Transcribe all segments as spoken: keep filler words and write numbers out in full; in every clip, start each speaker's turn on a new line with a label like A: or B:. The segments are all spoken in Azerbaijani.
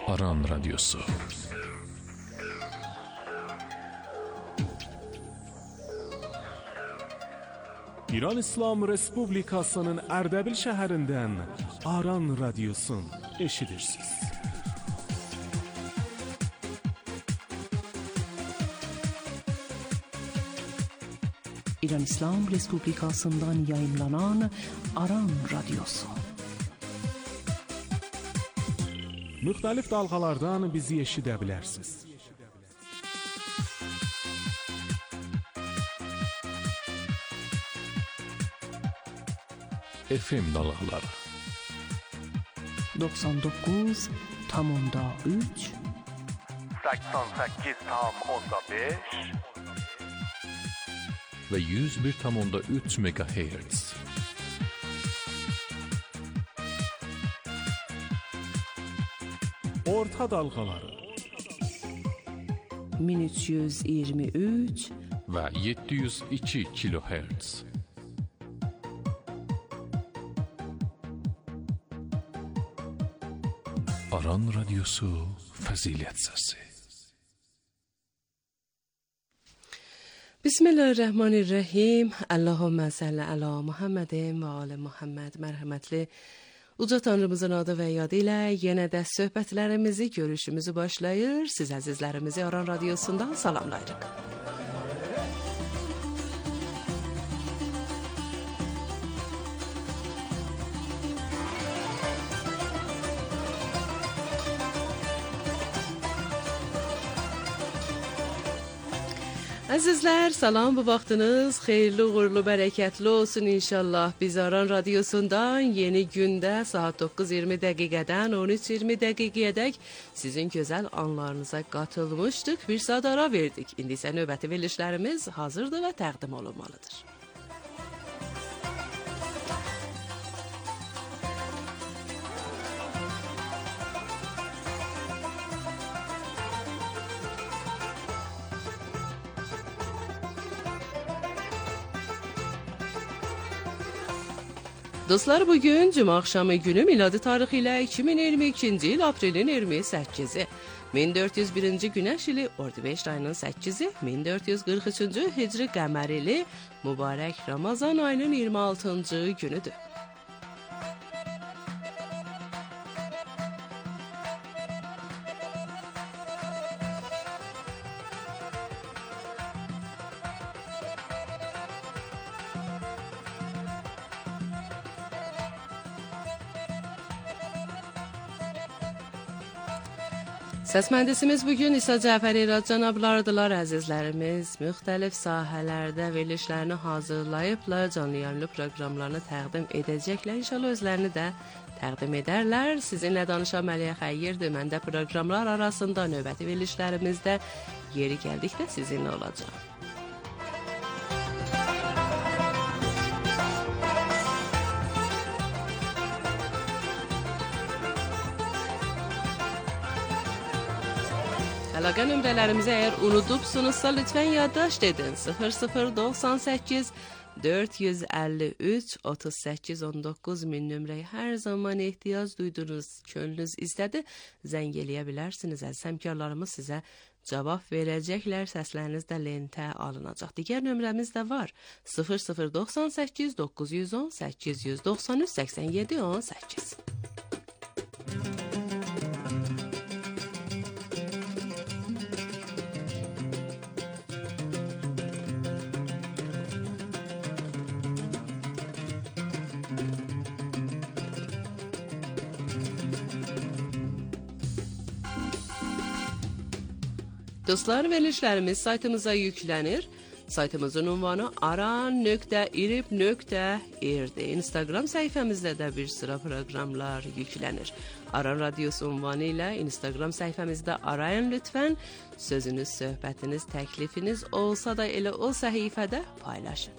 A: Aran Radyosu. İran İslam Respublikasının Ərdəbil şəhərindən Aran Radyosun eşidirsiniz.
B: İran İslam Respublikasından yayınlanan Aran Radyosu.
A: Müxtəlif dalğalardan bizi eşidə bilərsiniz. F M dalğaları
B: doksan dokuz nokta üç
C: seksen sekiz nokta beş
A: ve yüz bir nokta üç megahertz. Orta dalğaları
B: min üç yüz iyirmi üç
A: və yeddi yüz iki kilohertz. Aran Radyosu Fəzilət Səsi.
D: Bismillahirrahmanirrahim. Allahümme salli ala Muhammedin ve ala Muhammed. Merhametli Uca Tanrımızın adı ve yadı ile yenə də söhbətlərimizi, görüşümüzü başlayır. Siz əzizlərimizi Aran Radyosundan salamlayırıq. Əzizlər, salam, bu vaxtınız xeyirli, uğurlu, bərəkətli olsun inşallah. Biz Aran Radyosundan yeni gündə saat doqquz iyirmi dəqiqədən on üç iyirmi dəqiqəyədək sizin gözəl anlarınıza qatılmışdıq. Bir saat ara verdik. İndi isə növbəti verilişlərimiz hazırdır və təqdim olunmalıdır. Dostlar, bugün Cuma axşamı günü miladi tarixi ilə iki min iyirmi ikinci il aprelin iyirmi səkkizi, min dörd yüz birinci günəş ili Ordubeş ayının səkkizi, min dörd yüz qırx üçüncü hicri qəmər ili mübarək Ramazan ayının iyirmi altıncı günüdür. Səs mühəndisimiz bugün İsa Cəfər İrad cənablarıdırlar, əzizlərimiz. Müxtəlif sahələrdə verilişlərini hazırlayıblar, canlı yayımlı proqramlarını təqdim edəcəklər. İnşallah özlərini də təqdim edərlər. Sizinlə danışan Məliyə Xəyyirdir. Mən də proqramlar arasında növbəti verilişlərimizdə yeri gəldikdə sizinlə olacaq. Əlaqə nömrələrimizi əgər unudubsunuzsa lütfən yaddaşt edin. sıfır sıfır doxsan səkkiz dörd yüz əlli üç otuz səkkiz on doqquz min nömrəyi hər zaman ehtiyac duydunuz, könlünüz istədi, zəng eləyə bilərsiniz. Əziz həmkarlarımız sizə cavab verəcəklər, səsləriniz də lentə alınacaq. Digər nömrəmiz də var. sıfır sıfır doxsan səkkiz doqquz yüz on səkkiz yüz doxsan üç səksən yeddi on səkkiz. Dostlar, verilişlərimiz saytımıza yüklənir. Saytımızın ünvanı aran nöqtə irib nöqtə irdir. Instagram səhifəmizdə də bir sıra proqramlar yüklənir. Aran Radyosu ünvanı ilə Instagram səhifəmizdə arayın lütfən. Sözünüz, söhbətiniz, təklifiniz olsa da elə o səhifədə paylaşın.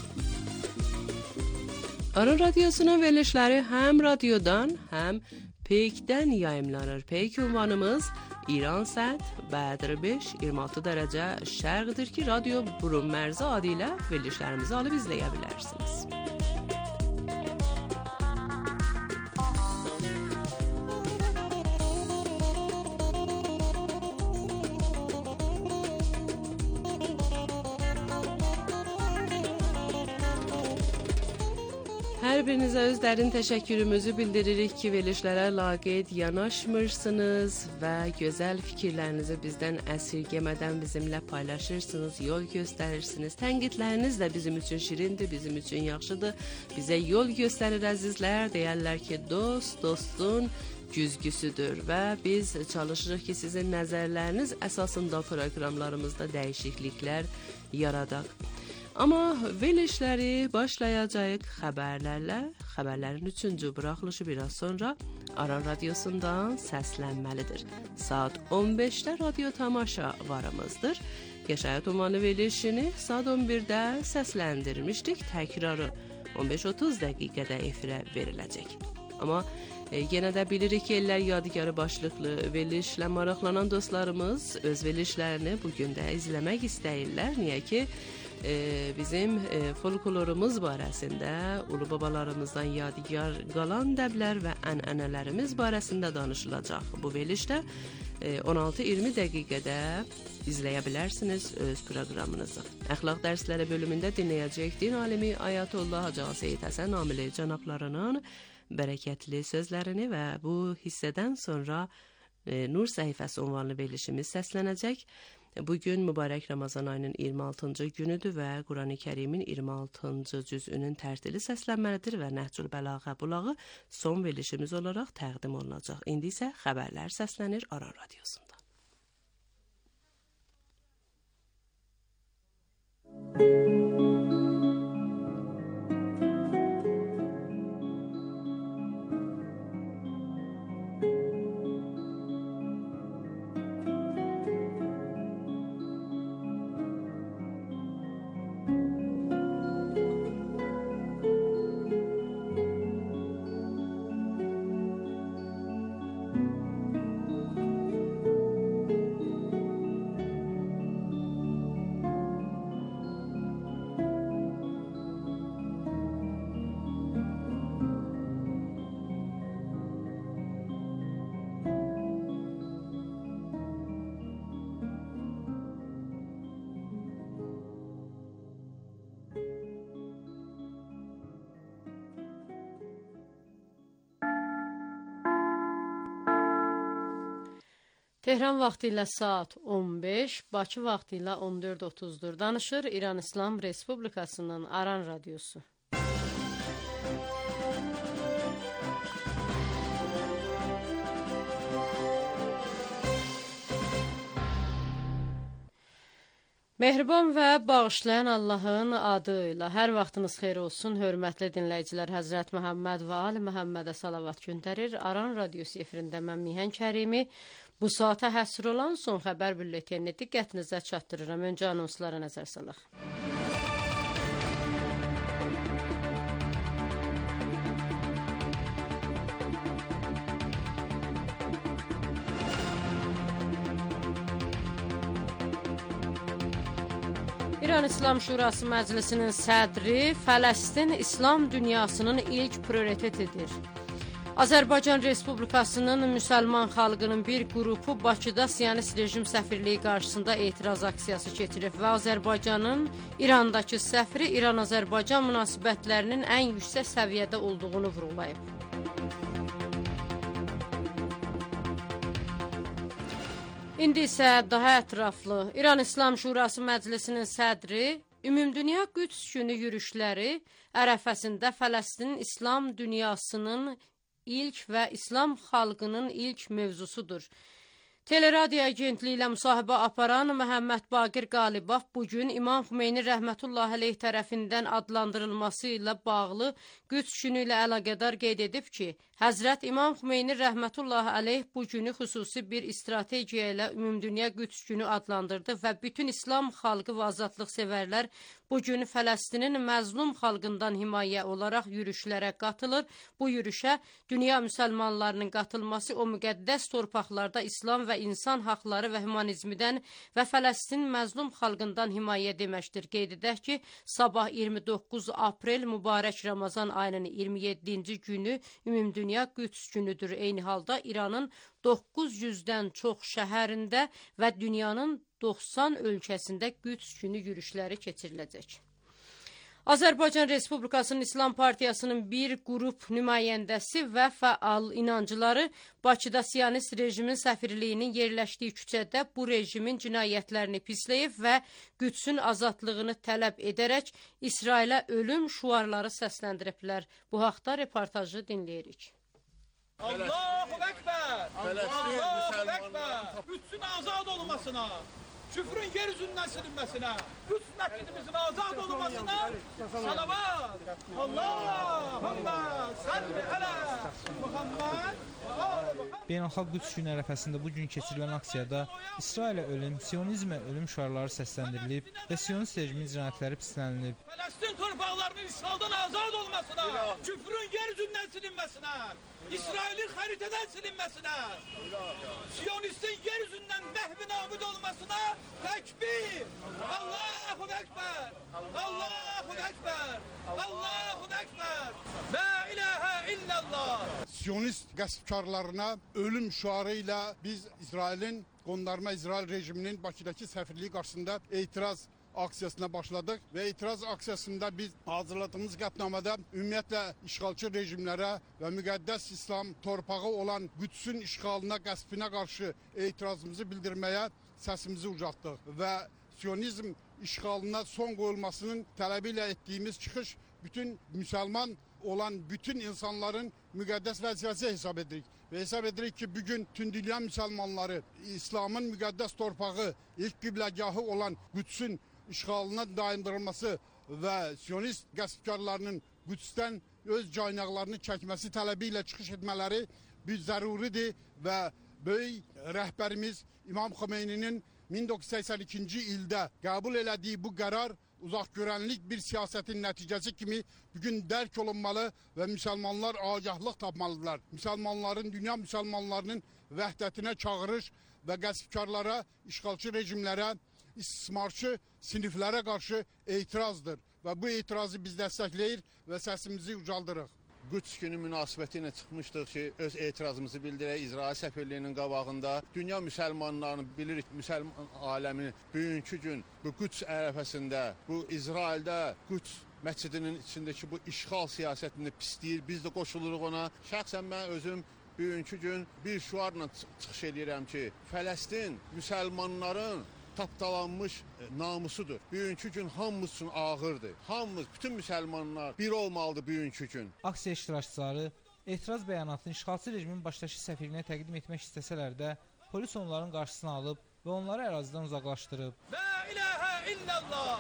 D: Aran Radyosunun verilişləri həm radiodan, həm Peyk'dən yayımlanır. Peyk ünvanımız İran Səd, Bədr beş, iyirmi altı dərəcə şərqdir ki, radyo burun mərzi adı ilə verilişlərimizi alıb izləyə bilərsiniz. Hər birinizə öz dərin təşəkkürümüzü bildiririk ki, verilişlərə laqeyd yanaşmırsınız və gözəl fikirlərinizi bizdən əsirgəmədən bizimlə paylaşırsınız, yol göstərirsiniz. Tənqidləriniz də bizim üçün şirindir, bizim üçün yaxşıdır. Bizə yol göstərir əzizlər, deyərlər ki, dost dostun güzgüsüdür və biz çalışırıq ki, sizin nəzərləriniz əsasında proqramlarımızda dəyişikliklər yaradaq. Amma verilişləri başlayacağıq xəbərlərlə. Xəbərlərin üçüncü buraxılışı biraz sonra Aran Radiosundan səslənməlidir. Saat on beşdə radyo tamaşa varımızdır. Yaşayat ünvanı verilişini saat on birdə səsləndirmişdik. Təkrarı on beş otuz dəqiqədə efirə veriləcək. Amma e, yenə də bilirik ki, Ellər Yadigarı başlıqlı verilişlə maraqlanan dostlarımız öz verilişlərini bugün də izləmək istəyirlər. Niyə ki, Ee, bizim e, folklorumuz barəsində, ulu babalarımızdan yadigar qalan dəblər və ənənələrimiz barəsində danışılacaq. Bu verilişdə e, on altı iyirmi dəqiqədə izləyə bilərsiniz öz proqramınızı. Əxlaq dərsləri bölümündə dinləyəcək din alimi Ayətullah Hacı Seyid Həsən Amili cənablarının bərəkətli sözlərini və bu hissədən sonra e, Nur səhifəsi ünvanlı verilişimiz səslənəcək. Bugün mübarək Ramazan ayının iyirmi altıncı günüdür və Quran-ı Kərimin iyirmi altıncı cüzünün tərtili səslənməlidir və Nəhcül Bəlağə bulağı son verilişimiz olaraq təqdim olunacaq. İndi isə xəbərlər səslənir Aran Radiosunda.
E: Tehran vaxtı ilə saat on beş, Bakı vaxtı ilə on dörd otuzdur. Danışır İran İslam Respublikasının Aran Radiosu. Mehriban və bağışlayan Allahın adı ilə hər vaxtınız xeyir olsun, hörmətli dinləyicilər. Həzrət Məhəmməd və Ali Məhəmmədə salavat göndərir. Aran Radiosu efirində mən Mihən Kərimi bu saata həsr olan son xəbər bülletenini diqqətinizə çatdırıram. Öncə anonslara nəzər salaq. İran İslam Şurası Məclisinin sədri Fələstin İslam dünyasının ilk prioritetidir. Azərbaycan Respublikasının müsəlman xalqının bir qrupu Bakıda Siyonist rejim səfirliyi qarşısında etiraz aksiyası keçirib və Azərbaycanın İrandakı səfiri İran-Azərbaycan münasibətlərinin ən yüksək səviyyədə olduğunu vurğulayıb. İndi isə daha ətraflı. İran İslam Şurası Məclisinin sədri Ümumdünya Qüds günü yürüşləri ərəfəsində Fələstinin İslam dünyasının ilk və İslam xalqının ilk mövzusudur. Teleradio agentliyi ilə müsahibə aparan Məhəmməd Baqir Qalibov bugün İmam Xümeyni rəhmətullahi aleyh tərəfindən adlandırılması ilə bağlı Qüds günü ilə əlaqədar qeyd edib ki, Həzrət İmam Xümeyni rəhmətullahi aleyh bu günü xüsusi bir strategiya ilə Ümumdünya Qüds günü adlandırdı və bütün İslam xalqı və azadlıq sevərlər Bugün Fələstinin məzlum xalqından himayə olaraq yürüşlərə qatılır. Bu yürüşə dünya müsəlmanlarının qatılması o müqəddəs torpaqlarda İslam və insan haqları və humanizmdən və Fələstin məzlum xalqından himayə deməkdir. Qeyd edək ki, sabah iyirmi doqquz aprel mübarək Ramazan ayının iyirmi yeddinci günü Ümumdünya Qüds günüdür. Eyni halda İranın doqquz yüzdən çox şəhərində və dünyanın doxsan ölkəsində Qüds günü yürüşləri keçiriləcək. Azərbaycan Respublikasının İslam Partiyasının bir qrup nümayəndəsi və fəal inancıları Bakıda Siyonist rejimin səfirliyinin yerləşdiyi küçədə bu rejimin cinayətlərini pisləyib və Qüdsün azadlığını tələb edərək İsrailə ölüm şuarları səsləndiriblər. Bu haqda reportajı dinləyirik.
F: Allahu Ekber! Allahu Ekber! Qüdsün azad olmasına, küfrün yeryüzünden silinmesine, Quds mescidimizin azad olmasına salavat. Allahümme salli ala Muhammed.
G: Beynəlxalq Qüds günü ərəfəsində bugün keçirilən aksiyada İsrailə ölüm, Siyonizmə ölüm şüarları səsləndirilib və Siyonist rejimin cinayətləri pislənilib.
F: Fələstin torpaqlarının işğaldan azad olmasına, küfrün yeryüzünden silinmesine, İsrail'in haritadan silinmesine, Siyonistin yeryüzünden mehvi nabud olmasına tekbir! Allahu Ekber! Allahu Ekber! Allahu Ekber! La ilahe illallah!
H: Siyonist qəsbkarlarına ölüm şüarıyla biz İsrail'in, qondarma İsrail rejiminin Bakıdakı səfirliyi qarşısında etiraz aksiyasına başladık ve itiraz aksiyasında biz hazırladığımız qətnamada ümumiyyətlə işğalçı rejimlərə və müqəddəs İslam torpağı olan Qüdsün işğalına, qəsbinə qarşı etirazımızı bildirməyə səsimizi ucaltdıq və Siyonizm işğalına son qoyulmasının tələbi ilə etdiyimiz çıxış bütün müsəlman olan bütün insanların müqəddəs vəzifəsi hesab edirik. Ve hesab edirik ki bugün tüm dünya müsəlmanları İslam'ın müqəddəs torpağı, ilk qibləgahı olan Qüdsün işğalına dayandırılması və Siyonist qəsbkarlarının Qüdsdən öz caynaqlarını çəkməsi tələbi ilə çıxış etmələri bir zəruridir və böyük rəhbərimiz İmam Xomeyni'nin min doqquz yüz səksən ikinci ildə qəbul elədiyi bu qərar uzaqgörənlik bir siyasetin nəticəsi kimi bugün dərk olunmalı və müsəlmanlar agahlıq tapmalıdırlar. Müsəlmanların, dünya müsəlmanlarının vəhdətinə çağırış və qəsbkarlara, işğalçı rejimlərə, istismarçı siniflərə qarşı etirazdır. Və bu etirazı biz dəstəkləyir və səsimizi ucaldırıq.
I: Qüds günü münasibəti ilə çıxmışdıq ki, öz etirazımızı bildirək İsrail səfirliyinin qabağında. Dünya müsəlmanlarını bilirik, müsəlman aləmini bugünkü gün bu Qüds ərəfəsində, bu İsraildə Qüds məscidinin içindəki bu işğal siyasətini pisləyir. Biz də qoşuluruq ona. Şəxsən mən özüm bugünkü gün bir şüarla çıxış edirəm ki, Fələstin müsəlmanların tapdalanmış namusudur. Bugünkü gün hamımız üçün ağırdır. Hamımız, bütün müsəlmanlar bir olmalıdır bugünkü gün.
G: Aksiya iştirakçıları etiraz bəyanatını işğalçı rejimin başdakı səfirliyinə təqdim etmək istəsələr də polis onların qarşısını alıb və onları ərazidən uzaqlaşdırıb.
F: La ilahe illallah!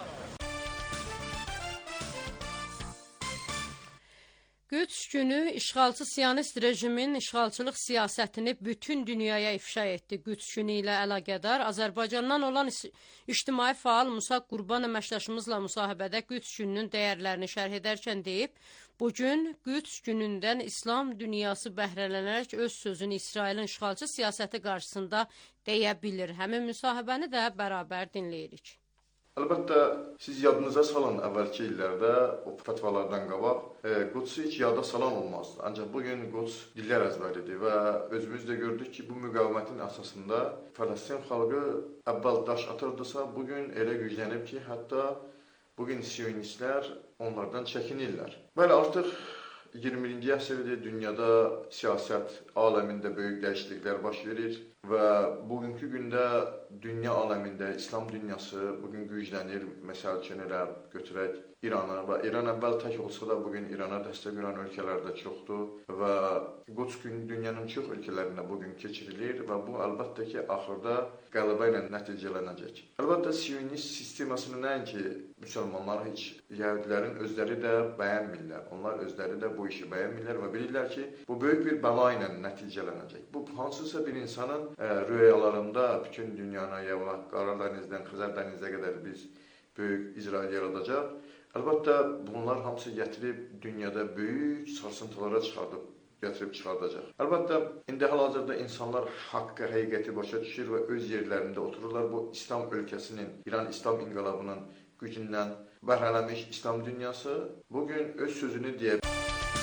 E: Qüds günü işğalçı Siyonist rejimin işğalçılıq siyasətini bütün dünyaya ifşa etdi. Qüds günü ilə əlaqədar Azərbaycandan olan ictimai faal Musa Qurban əməkdaşımızla müsahibədə Qüds gününün dəyərlərini şərh edərkən deyib, bugün Qüds günündən İslam dünyası bəhrələnərək öz sözünü İsrailin işğalçı siyasəti qarşısında deyə bilir. Həmin müsahibəni də bərabər dinləyirik.
J: Əlbəttə, siz yadınıza salın əvvəlki illərdə o fətvalardan qabaq e, Qudsu heç yada salan olmazdı. Ancaq bugün Quds dillər əzbəridir və özümüz də gördük ki, bu müqavimətin əsasında Fələstin xalqı əvvəl daş atırdısa, bugün elə güclənib ki, hətta bugün Siyonistlər onlardan çəkinirlər. Bəli, artıq iyirmi birinci əsrdə dünyada siyasət aləmində böyük dəyişikliklər baş verir və bugünkü gündə dünya aləmində İslam dünyası bugün güclənir. Məsəl üçün elə götürək İranı və İran əvvəl tək olsa da bugün İrana dəstək verən ölkələr də çoxdur və Quds günü dünyanın çox ölkələrində bugün keçirilir və bu əlbəttə ki, axırda qələbə ilə nəticələnəcək. Əlbəttə, Siyonist sistemasını nəinki müsəlmanlar heç Yəhudilərin özləri də bəyənmirlər. Onlar özləri də bu işi bəyənmirlər və bilirlər ki, bu böyük bir bəla ilə nəticələnəcək. Bu hansısa bir insanın ə, rüyalarında bütün dünyana, Qara dənizdən Xəzər dənizə qədər biz böyük İsrail yaradacaq. Əlbəttə, bunlar hamısı gətirib dünyada böyük sarsıntılara çıxardıb, gətirib çıxardacaq. Əlbəttə, indi hal-hazırda insanlar haqqı, həqiqəti başa düşür və öz yerlərində otururlar. Bu, İslam ölkəsinin, İran İslam inqilabının gücündən bəhrələnmiş İslam dünyası bugün öz sözünü deyə bilər.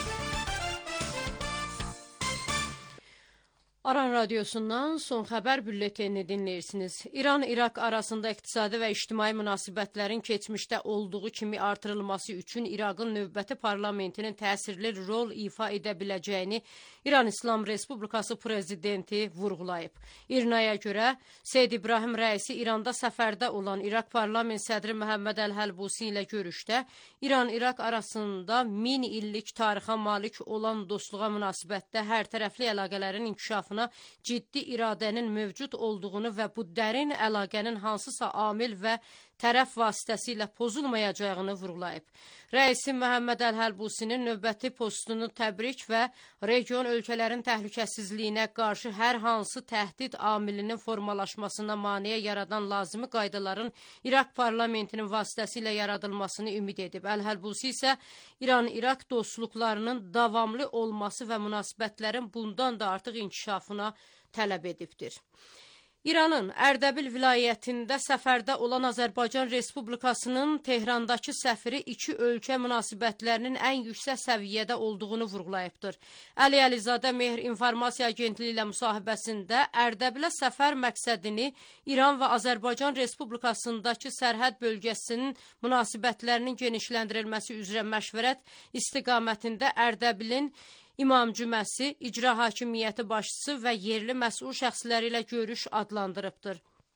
E: Aran Radyosu'ndan son xəbər bülletenini dinləyirsiniz. İran-İraq arasında iqtisadi və ictimai münasibətlərin keçmişdə olduğu kimi artırılması üçün İraqın növbəti parlamentinin təsirli rol ifa edə biləcəyini İran İslam Respublikası prezidenti vurğulayıb. İRNA-ya görə Seyyid İbrahim rəisi İranda səfərdə olan İraq parlament sədri Məhəmməd Əl-Həlbusi ilə görüşdə İran-İraq arasında min illik tarixə malik olan dostluğa münasibətdə hər tərəfli əlaqələrin inkişafına ciddi iradənin mövcud olduğunu və bu dərin əlaqənin hansısa amil və tərəf vasitəsilə pozulmayacağını vurğulayıb. Rəisi Məhəmməd Əl-Həlbusinin növbəti postunu təbrik və region ölkələrin təhlükəsizliyinə qarşı hər hansı təhdid amilinin formalaşmasına maneə yaradan lazımi qaydaların İraq parlamentinin vasitəsilə yaradılmasını ümid edib. Əl-Həlbusi isə İran-İraq dostluqlarının davamlı olması və münasibətlərin bundan da artıq inkişafına tələb edibdir. İranın Ərdəbil vilayətində səfərdə olan Azərbaycan Respublikasının Tehrandakı səfiri iki ölkə münasibətlərinin ən yüksək səviyyədə olduğunu vurğulayıbdır. Əli Əlizadə Mehr İnformasiya Agentliyi ilə müsahibəsində Ərdəbilə səfər məqsədini İran və Azərbaycan Respublikasındakı sərhəd bölgəsinin münasibətlərinin genişləndirilməsi üzrə məşvərət istiqamətində Ərdəbilin İmam Cüməsi, İcra Hakimiyyəti başçısı və yerli məsul şəxsləri ilə görüş adlandırıbdır.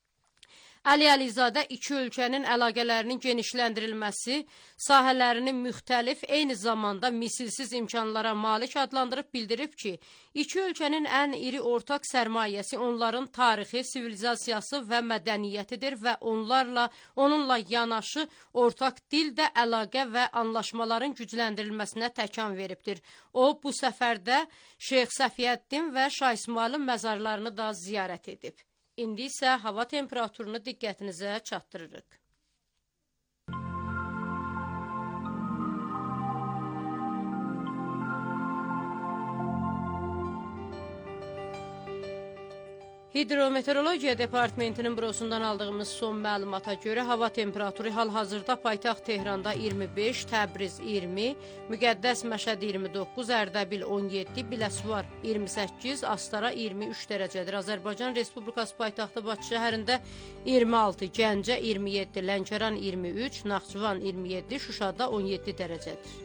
E: Əli Əlizadə iki ölkənin əlaqələrinin genişləndirilməsi, sahələrinin müxtəlif, eyni zamanda misilsiz imkanlara malik adlandırıb bildirib ki, iki ölkənin ən iri ortaq sərmayəsi onların tarixi, sivilizasiyası və mədəniyyətidir və onlarla, onunla yanaşı ortaq dildə əlaqə və anlaşmaların gücləndirilməsinə təkan veribdir. O, bu səfərdə Şeyx Səfiyyəddin və Şah İsmailin məzarlarını da ziyarət edib. İndi isə hava temperaturunu diqqətinizə çatdırırıq. Hidrometeorologiya Departamentinin bürosundan aldığımız son məlumata görə hava temperaturu hal-hazırda paytaxt Tehranda iyirmi beş, Təbriz iyirmi, Müqəddəs Məşəd iyirmi doqquz, Ərdəbil on yeddi, Biləsuvar iyirmi səkkiz, Astara iyirmi üç dərəcədir. Azərbaycan Respublikası paytaxtı Bakı şəhərində iyirmi altı, Gəncə iyirmi yeddi, Lənkəran iyirmi üç, Naxçıvan iyirmi yeddi, Şuşada on yeddi dərəcədir.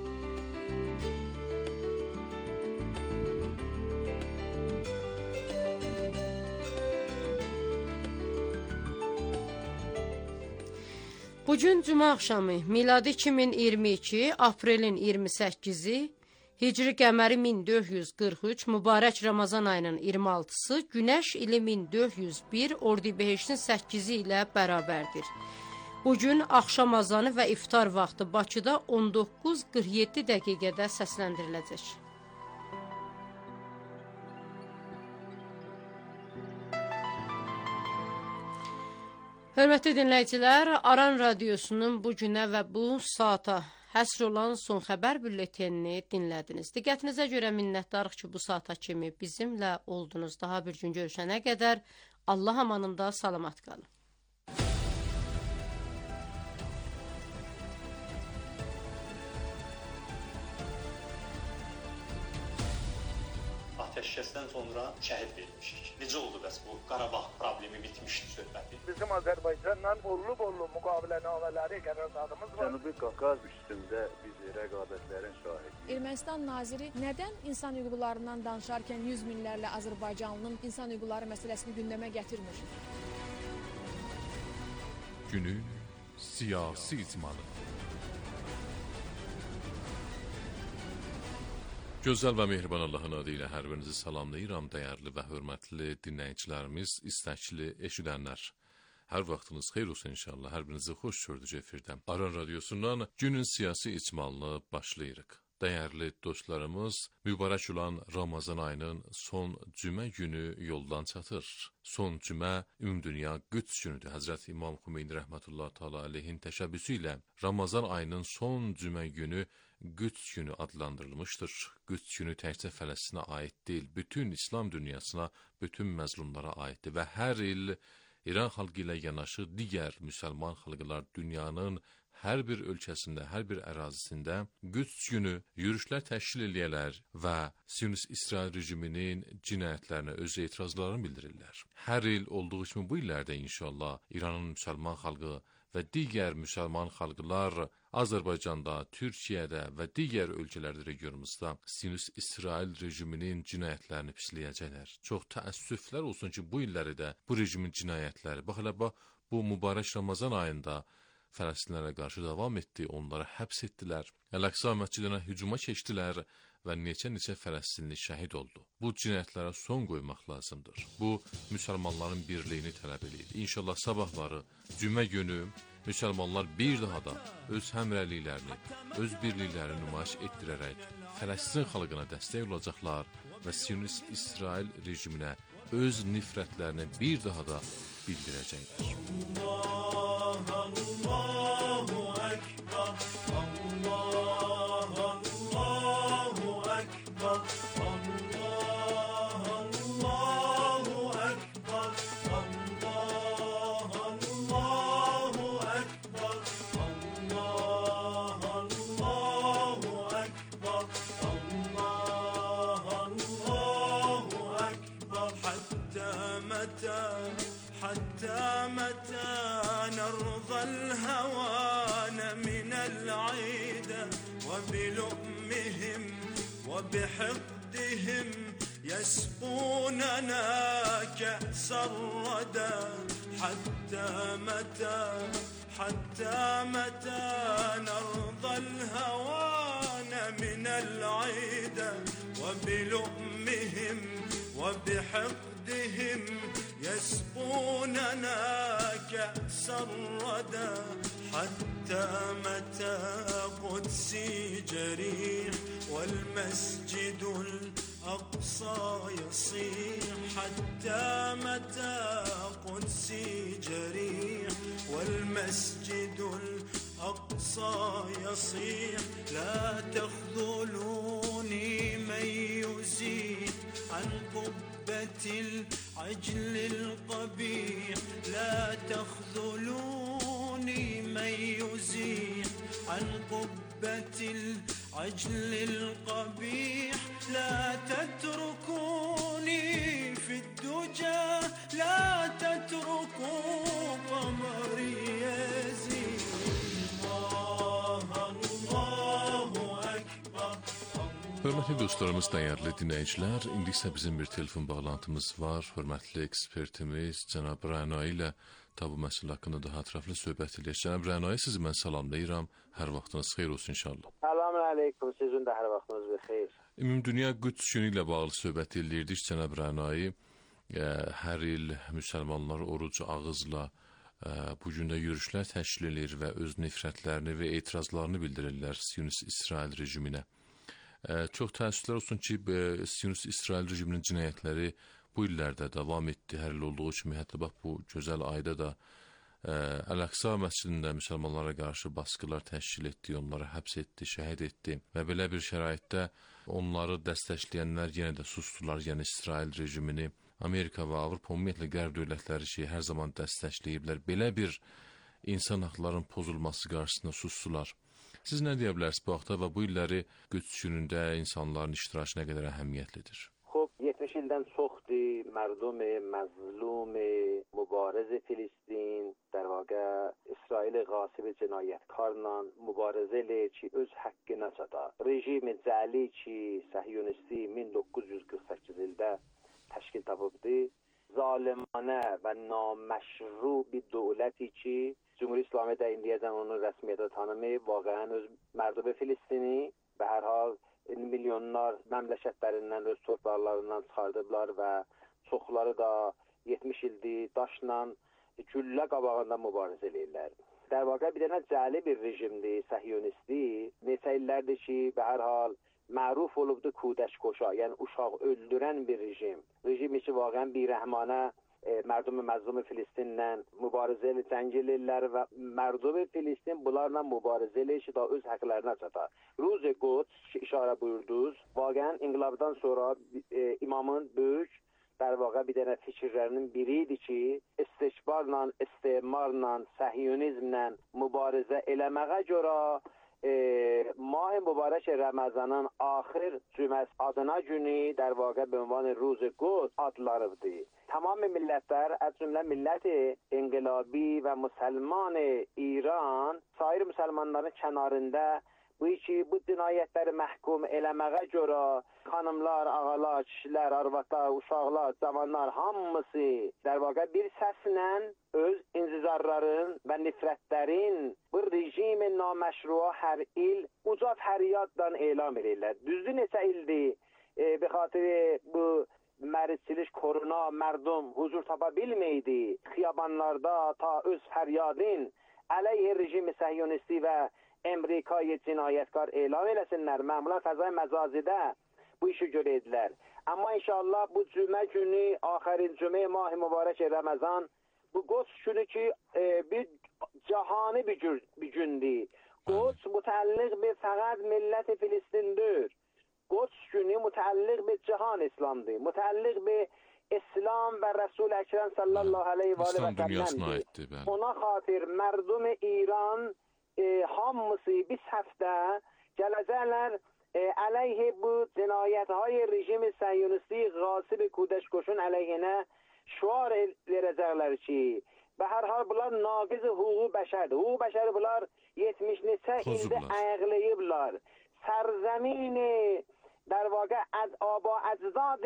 E: Bugün cümə axşamı, miladi iki min iyirmi iki, aprelin iyirmi səkkizi, Hicri qəməri min dörd yüz qırx üç, mübarək Ramazan ayının iyirmi altısı, Günəş ili min dörd yüz bir, Ordibehiştin səkkizi ilə bərabərdir. Bugün axşam azanı və iftar vaxtı Bakıda on doqquz qırx yeddi dəqiqədə səsləndiriləcək. Hörmətli dinləyicilər, Aran Radyosu'nun bu günə və bu saata həsr olan son xəbər bülletenini dinlədiniz. Diqqətinizə görə minnətdarıq ki, bu saata kimi bizimlə oldunuz. Daha bir gün görüşənə qədər Allah amanında salamat qalın.
K: Ateşkəsdən sonra şəhid verilmişik. Necə oldu bəs bu Qarabağ problemi bitmişdi söhbəti?
C: Bizim Azərbaycanla bollu-bollu müqavilənamələri qərarlarımız var.
L: Cənubi Qafqaz üstündə biz rəqabətlərin şahidiyik.
M: Ermənistan naziri nədən insan hüquqlarından danışarkən yüz minlərlə Azərbaycanlının insan hüquqları məsələsini gündəmə gətirmir?
A: Günün siyasi icmalı. Gözəl və mehriban Allahın adı ilə hər birinizi salamlayıram, dəyərli və hörmətli dinləyicilərimiz, istəkli eşidənlər. Hər vaxtınız xeyir olsun inşallah, hər birinizi xoş gördük efirdən. Aran Radyosu'ndan günün siyasi icmalını başlayırıq. Dəyərli dostlarımız, mübarək olan Ramazan ayının son cümə günü yoldan çatır. Son cümə Ümumdünya Qüds günüdür. Həzrət İmam Xümeyni rəhmətullahi təala əleyhin təşəbbüsü ilə Ramazan ayının son cümə günü Qüds günü adlandırılmışdır. Qüds günü təkcə Fələstinə aid deyil, bütün İslam dünyasına, bütün məzlumlara aiddir və hər il İran xalqı ilə yanaşı digər müsəlman xalqlar dünyanın hər bir ölkəsində, hər bir ərazisində Qüds günü yürüşlər təşkil eləyərlər və Siyonist İsrail rejiminin cinayətlərinə öz etirazlarını bildirirlər. Hər il olduğu kimi bu illərdə inşallah İranın müsəlman xalqı və digər müsəlman xalqlar Azərbaycanda, Türkiyədə və digər ölkələrdə, regionumuzda Siyonist İsrail rejiminin cinayətlərini pisləyəcəklər. Çox təəssüflər olsun ki, bu illəri də bu rejimin cinayətləri, bax elə bax, bu mübarək Ramazan ayında Fələstinlərə qarşı davam etdi, onları həbs etdilər, Əl-Əqsa məscidinə hücuma keçdilər və neçə-neçə Fələstinli şəhid oldu. Bu cinayətlərə son qoymaq lazımdır. Bu, müsəlmanların birliyini tələb edir. İnşallah sabahları, cümə günü, müsəlmanlar bir daha da öz həmrəyliklərini, öz birliklərini nümayiş etdirərək Fələstin xalqına dəstək olacaqlar və Siyonist İsrail rejiminə öz nifrətlərini bir daha da bildirəcəklər. Allahu Ekber, Allah, Allahu Ekber, Allah, Allahu Ekber, Allah, Allahu Ekber, Allah, Allahu Ekber, Allah, Allahu Ekber. Hatta meta, hatta meta نرضى الهوان من العيدة وبلؤمهم وبحقدهم يسقوننا كأس الردى حتى متى حتى متى نرضى الهوان من العيدة وبلؤمهم وبحقدهم يسقوننا كأس الردى حتى متى قدسي جريح والمسجد الأقصى يصيح حتى متى قدسي جريح والمسجد الأقصى يصيح لا تخذلوني من يزيح عن قبة العجل القبيح لا تخذلوني من يزيح عن قبة العجل القبيح لا تتركوني في الدجى لا تتركوا قمري يزيد الله الله أكبر. Hörmətli dostlarımız, dəyərli dinləyicilər, indi isə bizim bir telefon bağlantımız var. Hörmətli ekspertimiz Cənab Rənai ilə bu məsələ haqqında daha ətraflı söhbət edək. Cənab Rənai, sizi mən salamlayıram. Hər vaxtınız xeyir olsun inşallah.
N: Selamun aleyküm, sizin də hər vaxtınız bixeyir.
A: Ümumdünya Qüds günü ilə bağlı söhbət edirdik Cənab Rənai. Hər il müsəlmanlar oruc ağızla bu gündə yürüşlər təşkil edir və öz nifrətlərini və etirazlarını bildirirlər Siyonist İsrail rejiminə. Çox təəssüflər olsun ki, Siyonist İsrail rejiminin cinayətləri bu illərdə davam etdi. Hər il olduğu kimi, hətta bax bu gözəl ayda da Əl-Əqsa məscidində müsəlmanlara qarşı basqılar təşkil etdi, onları həbs etdi, şəhid etdi və belə bir şəraitdə onları dəstəkləyənlər yenə də sustular, yəni İsrail rejimini. Amerika və Avropa ümumiyyətlə qərb dövlətləri ki, hər zaman dəstəkləyiblər. Belə bir insan haqlarının pozulması qarşısında sustular. Siz nə deyə bilərsiniz bu haqda və bu illəri Qüds günündə insanların iştirakı nə qədər əhəmiyyətlidir?
N: Xoş, yetmiş ildən çoxdur mərdum məzlum mübariz Filistin در واقع İsrail qasib cinayətkarla mübarizə eləyir ki, öz haqqına çata. Rejim cəli ki, Səhyonisti min doqquz yüz qırx səkkiz ildə təşkil tapıbdı. Zalimane və naməşru bir dövləti ki, Cumhuriyet İslami də indiyəcən onu rəsmiyyətə tanımayıb, vaqəən öz mərdum Filistini və hər hal milyonlar məmləkətlərindən, öz torpaqlarından çıxardıblar və çoxları da yetmiş ildir daşla güllə qabağında mübarizə eləyirlər. در واقع bir dənə cəli bir rejimdir, Səhyonisti. Neçə illər rejimlərdir ki, be hər hal məruf olubdur kudəşkoşa, yəni uşaq öldürən bir rejim. Rejimi ki, vaqən birrəhmanə e, mردم مظلوم Filistinlə mübarizə ilə cəng edirlər və mردم Filistin bunlarla mübarizə edir ki, da öz haqlarına çata. Ruz Quds işarə buyurdunuz, vaqən inqilabdan sonra e, imamın böyük در واقع bir dənə fikirlərinin biridir ki, istikbarla, istemarla, səhyonizmlə mübarizə eləməyə görə e, mah mübarək Ramazanın axir cüməsi adına günü در واقع به عنوان روز قدس adlarıbdır. Tamam millətlər, az cümlə milləti inqilabi və müsəlman İran, sair müsəlmanların kənarında bu ki, bu cinayətləri məhkum eləməyə görə xanımlar, ağalar, kişilər, arvadlar, uşaqlar, cavanlar hamısı در واقع bir səslə öz intizarların və nifrətlərin bu rejim naməşru hər il uca fəryadla elan edirlər. Düzdür neçə ildir e, be xatir bu məridçilik korona mərdum huzur tapa bilməydi. Xiyabanlarda ta öz fəryadın əleyh rejim səhyonisti və Amerika'yı cinayətkar elan eləsinlər. Məmurlar fəzai məcazidə bu işi görədilər. Amma inşallah bu cümə günü, axərin cümə mah mübarək Ramazan, bu Quds günü ki e, bir cahani bir, gün, bir gündür. Quds mütəlliq bir fəqət millət Filistindir. Quds günü mütəlliq bir cihan İslamdır. Mütəlliq bir İslam və Resul Ekrem sallallahu aleyhi və səlləmdir. Ona xatir mərdum İran e, hamısı bir səfdə gələcəklər e, əleyhi bu cinayətهای rejim səhyonisti qasib kudəşkoşun əleyhinə şuar verəcəklər ki, və hər hal bunlar naqiz hüquq bəşərdir. Hüquq bəşəri bunlar yetmiş neçə ildə ayaqlayıblar. Sərzəmini در واقع از آبا ecdad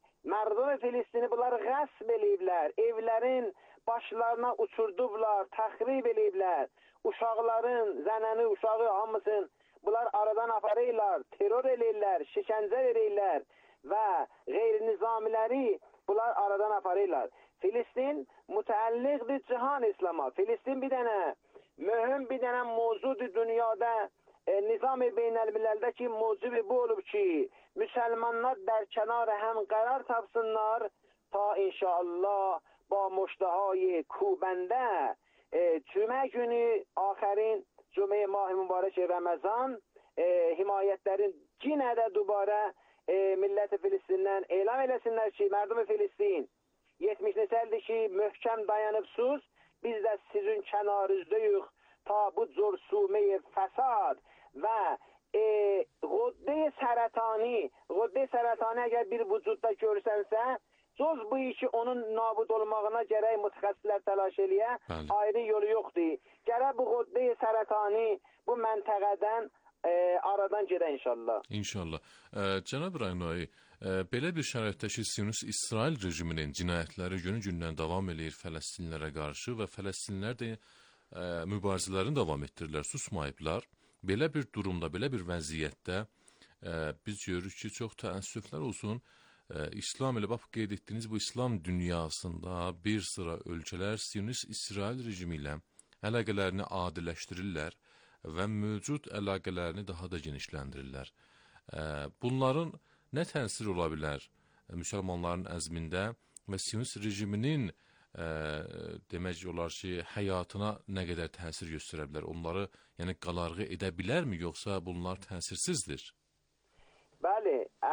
N: مردم Filistini bunlar qəsb eləyiblər. Evlərin başlarına uçurdublar, təxrib eləyiblər. Uşaqların, zənəni, uşağı hamısın bunlar aradan aparırlar, terror eləyirlər, şişəncə verirlər və qeyri-nizamiləri bunlar aradan aparırlar. Filistin mütəlliqdir cihan İslama. Filistin bir dənə mühüm bir dənə mövzudur dünyada. E, Nizam-ı beynəlmiləldə ki, mövzubi bu olub ki, müsəlmanlar در کنار هم قرار tapsınlar ta inşallah با مشتهای کوبنده e, cümə günü axərin cümə mah mübarək Ramazan e, himayətlərin yenə də dubara e, millət Filistindən elan eləsinlər ki, mərdum Filistin yetmiş neçə ildir ki, möhkəm dayanıbsız, biz də sizin kənarınızdayıq ta bu cürsumə fəsad və e, qudde sərətani, qudde sərətani əgər bir vücudda görsənsə, söz bu işi onun nabud olmağına gərək mütəxəssislər təlaş eləyə, ayrı yolu yoxdur. Gərək bu qudde sərətani bu məntəqədən e, aradan gedə inşallah.
A: İnşallah. E, Cənab Rəynai, e, belə bir şəraitdə ki, Siyonist İsrail rejiminin cinayətləri günü-gündən davam eləyir Fələstinlərə qarşı və Fələstinlər də e, mübarizələrini davam etdirirlər, susmayıblar. Belə bir durumda, belə bir vəziyyətdə e, biz görürük ki, çox təəssüflər olsun, e, İslam ilə bax qeyd etdiyiniz bu İslam dünyasında bir sıra ölkələr Siyonist İsrail rejimi ilə əlaqələrini adiləşdirirlər və mövcud əlaqələrini daha da genişləndirirlər. E, bunların nə təsir ola bilər e, müsəlmanların əzmində və Siyonist rejiminin Ə, demək olar ki, həyatına nə qədər təsir göstərə bilər? Onları yəni qalarğı edə bilərmi, yoxsa bunlar təsirsizdir?
N: Bəli, ə,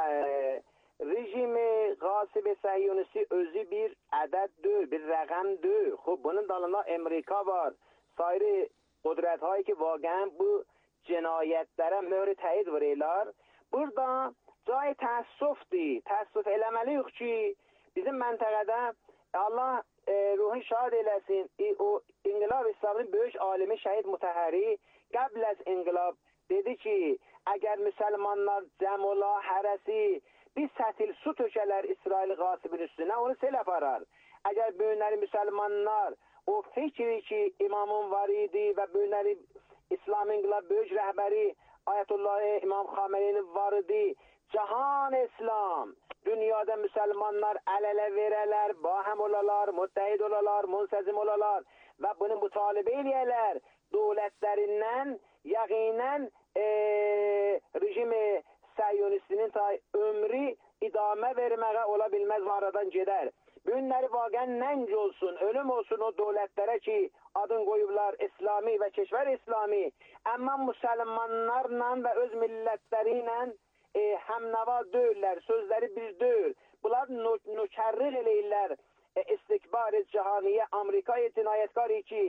N: rejimi qasib səhyonisti özü bir ədəddir, bir rəqəmdir. Xub, bunun dalında Amerika var, sairi qudrətləri ki, vaqən bu cinayətlərə möhür təyid verirlər. Burada cay təəssüfdir, təəssüf eləməliyik ki, bizim məntəqədə Allah e, ruhun şahid eləsin, e, o İnqilab İslamının böyük alimi şəhid mütəhəri qəbl az inqilab dedi ki, əgər müsəlmanlar cəm ola, hərəsi bir sətil su tökələr İsrail qasibin üstünə, onu sel aparar. Əgər böyünləri müsəlmanlar o fikri ki, imamın var idi və böyünləri İslam İnqilab böyük rəhbəri Ayətullah İmam Xameyni'nin var idi, Cahan İslam, dünyada müsəlmanlar əl-ələ verələr, bahəm olalar, müttəhid olalar, münsəzim olalar və bunu mütalibə eləyələr, dövlətlərindən yəqinən e, rejimi Səhyonistinin ta ömrü idame verməyə ola bilməz aradan gedər. Bu günləri vaqən nənc olsun, ölüm olsun o dövlətlərə ki, adın qoyublar İslami və keşvər İslami, amma müsəlmanlarla və öz millətləri ilə e, həmnava deyirlər, sözləri bir deyir. Bunlar nökərlik eləyirlər e, istikbar-ı cihaniyə, Amerikaya cinayətkari ki,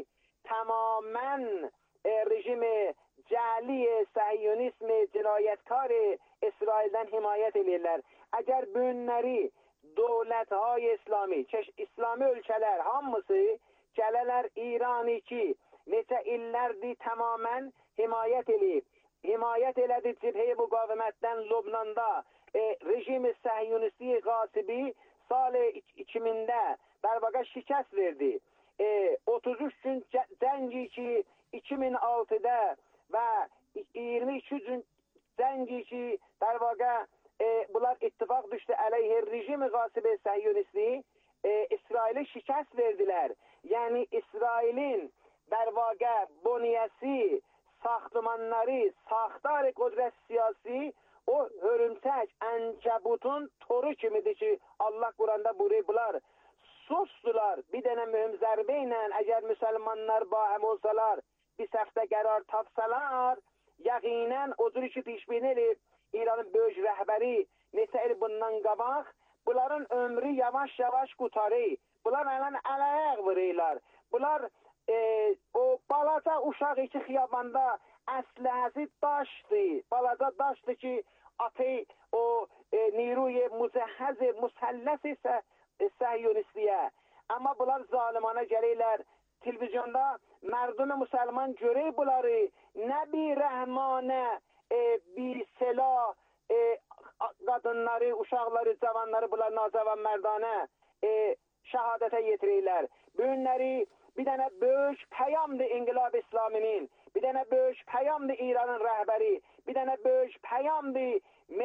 N: tamamen e, rejimi cəli səhyonizmi cinayətkari İsraildən himayət eləyirlər. Əgər bu günləri dövlətهای İslami, İslami ölkələr hamısı gələlər İrani ki, neçə illərdir tamamen himayət eləyib. Himayət elədi cibhə müqavimətdən Lübnanda e, rejimi səhyonisti qasibi sal iki mində در واقع şikəst verdi. E, otuz üç gün cəngi ki iki min altıda və iyirmi iki gün cəngi ki در واقع e, bunlar ittifak düştü əleyhə rejimi qasibi səhyonisti e, İsrail'e şikəst verdiler. Yani İsrail'in در واقع buniyəsi, saxtımanları, saxtar qudret siyasi o hörümçək, əncəbutun toru kimidir ki Allah Kur'an'da buyurublar. Susdular. Bir dənə mühüm zərbə ilə əgər müsəlmanlar bahem olsalar, bir səfdə qərar tapsalar, yəqinən o cür ki pişbin edib İranın böyük rəhbəri neçə il bundan qabaq, bunların ömrü yavaş-yavaş qutarı. Bunlar ələn əl-ayaq vururlar. Bunlar e, o balaca uşaq iki xiyabanda əsləhəsi daşdı. Balaca daşdı ki atı o e, niruy müzəhəz müsəlləs isə səhyonistiyə. Amma bunlar zalimana gəlirlər. Televizyonda merdum müsəlman görür bunları. Nə bir rəhmanə, e, bir silah, e, qadınları, uşaqları, cavanları bunlar nazavan mərdanə e, şəhadətə yetirirlər. Bu günləri bir dənə böyük pəyamdır İnqilab İslaminin, bir dənə böyük pəyamdır İranın rəhbəri, bir dənə böyük pəyamdır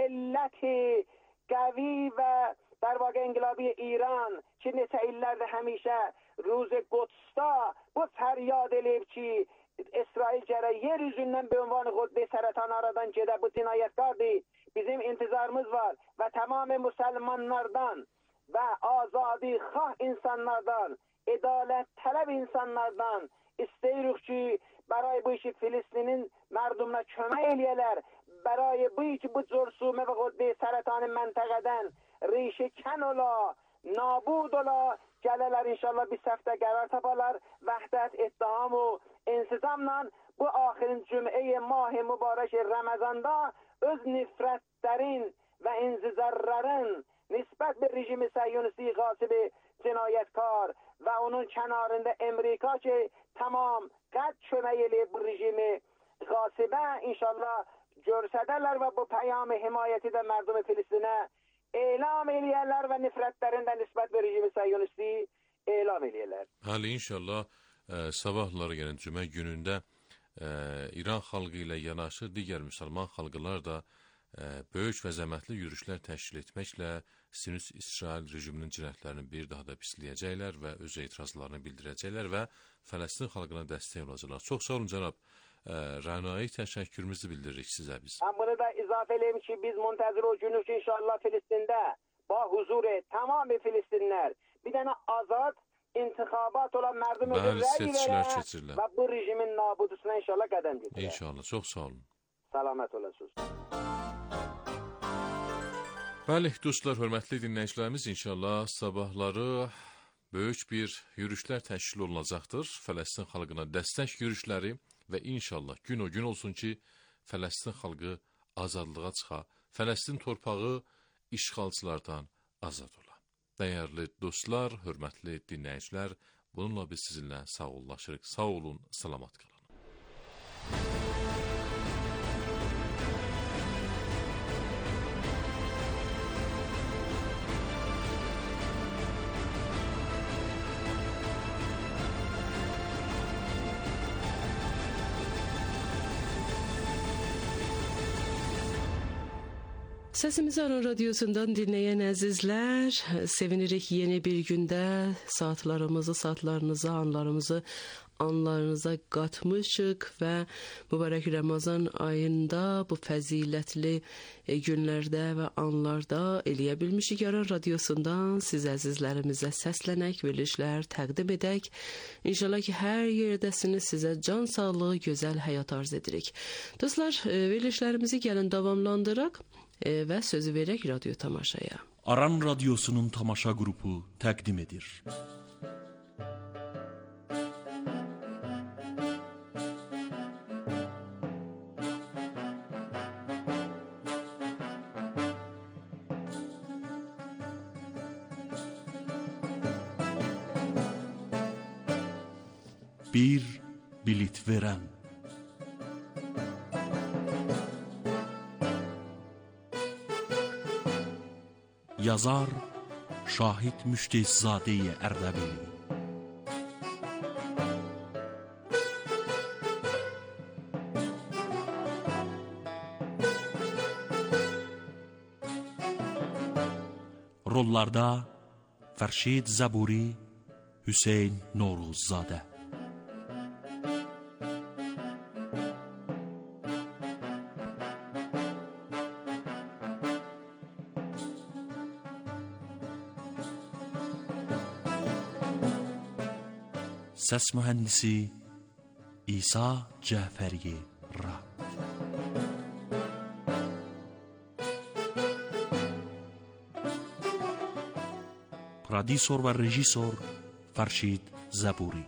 N: milləti qəvi və در واقع انقلابی ایران که neçə illərdə həmişə روز قدسda bu fəryad eləyib ki İsrail gərək yer üzündən bir ünvan xuddi sərətan aradan gedə bu cinayətkardır. Bizim intizarımız var və tamamı müsəlmanlardan və azadi xah insanlardan, ədalət tələb insanlardan isteyirik ki برای bu işi Filistin'in merdumuna kömək eləyələr. برای bu işi bu cürsumə və xuddi sərətanı məntəqədən rişe kən ola, nabud ola, gələlər inşallah bir səfdə qərar taparlar, vəhdət, ittiham و insizamla bu axirin cümə mah mübarək Ramazanda öz nifrətlərin və inzizarların nisbət bir rejimi səhyonisti qasibi cinayətkar və onun kənarında Amerika ki tamam qəd kömək eləyib bu rejimi qasibə inşallah görsədərlər və bu pəyam himayəti də mərdum Filistinə elam eləyərlər və nifrətlərindən nisbət bir rejimi səhyonisti elam eləyərlər.
A: Həli inşallah e, sabahları gələn cümə günündə e, İran xalqı ilə yanaşı digər müsəlman xalqlar da e, böyük və zəhmətli yürüşlər təşkil etməklə Sionist İsrail rejiminin cinayətlərini bir daha da pisləyəcəklər və öz etirazlarını bildirəcəklər və Fələstin xalqına dəstək olacaqlar. Çox sağ olun cənab. E, Rənai təşəkkürümüzü bildiririk sizə biz.
N: Mən bunu da izafə eləyim ki biz müntəzir o günü ki inşallah Filistində ba huzur et, tamamı Filistinlər bir dənə azad intixabat olan mərdum özü rəy verər və bu rejimin nabudusuna inşallah qədəm götürər.
A: İnşallah, çox sağ olun.
N: Salamət olasınız.
A: Bəli, dostlar, hörmətli dinləyicilərimiz, inşallah sabahları böyük bir yürüşlər təşkil olunacaqdır. Fələstin xalqına dəstək yürüşləri və inşallah gün o gün olsun ki, Fələstin xalqı azadlığa çıxa, Fələstin torpağı işğalçılardan azad ola. Dəyərli dostlar, hörmətli dinləyicilər, bununla biz sizinlə sağollaşırıq. Sağ olun, salamat qalın.
D: Səsimizi Aran Radyosu'ndan dinleyen əzizlər, sevinirik yeni bir gündə saatlarımızı, saatlarınızı, anlarımızı anlarınıza qatmışıq və mübarək Ramazan ayında bu fəzilətli e, günlərdə və anlarda eləyə bilmişik. Aran radiosundan siz əzizlərimizə səslənək, verilişlər təqdim edək. İnşallah ki, hər yerdəsiniz, sizə can sağlığı, gözəl həyat arz edirik. Dostlar, e, verilişlərimizi gəlin davamlandıraq e, və sözü verək radyo tamaşaya.
O: Aran radyosunun tamaşa qrupu təqdim edir. Bir bilet verən. Yazar Şahid Müştehzadə-i Ərdəbili. Rollarda Fərşid Zəburi, Hüseyn Noruzzadə. Səs mühəndisi İsa Cəfəri Ra. Prodüsor və rejissor Fərşid Zəburi.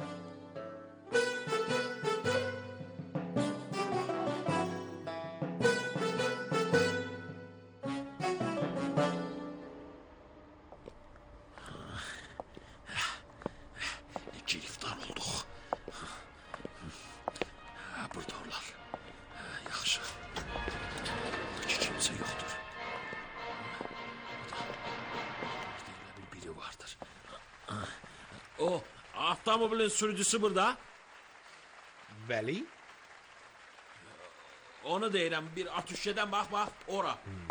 P: O, avtomobilin sürücüsü burada.
Q: Bəli.
P: Onu deyirəm, bir atüşkədən bax, bax, ora.
Q: Hmm.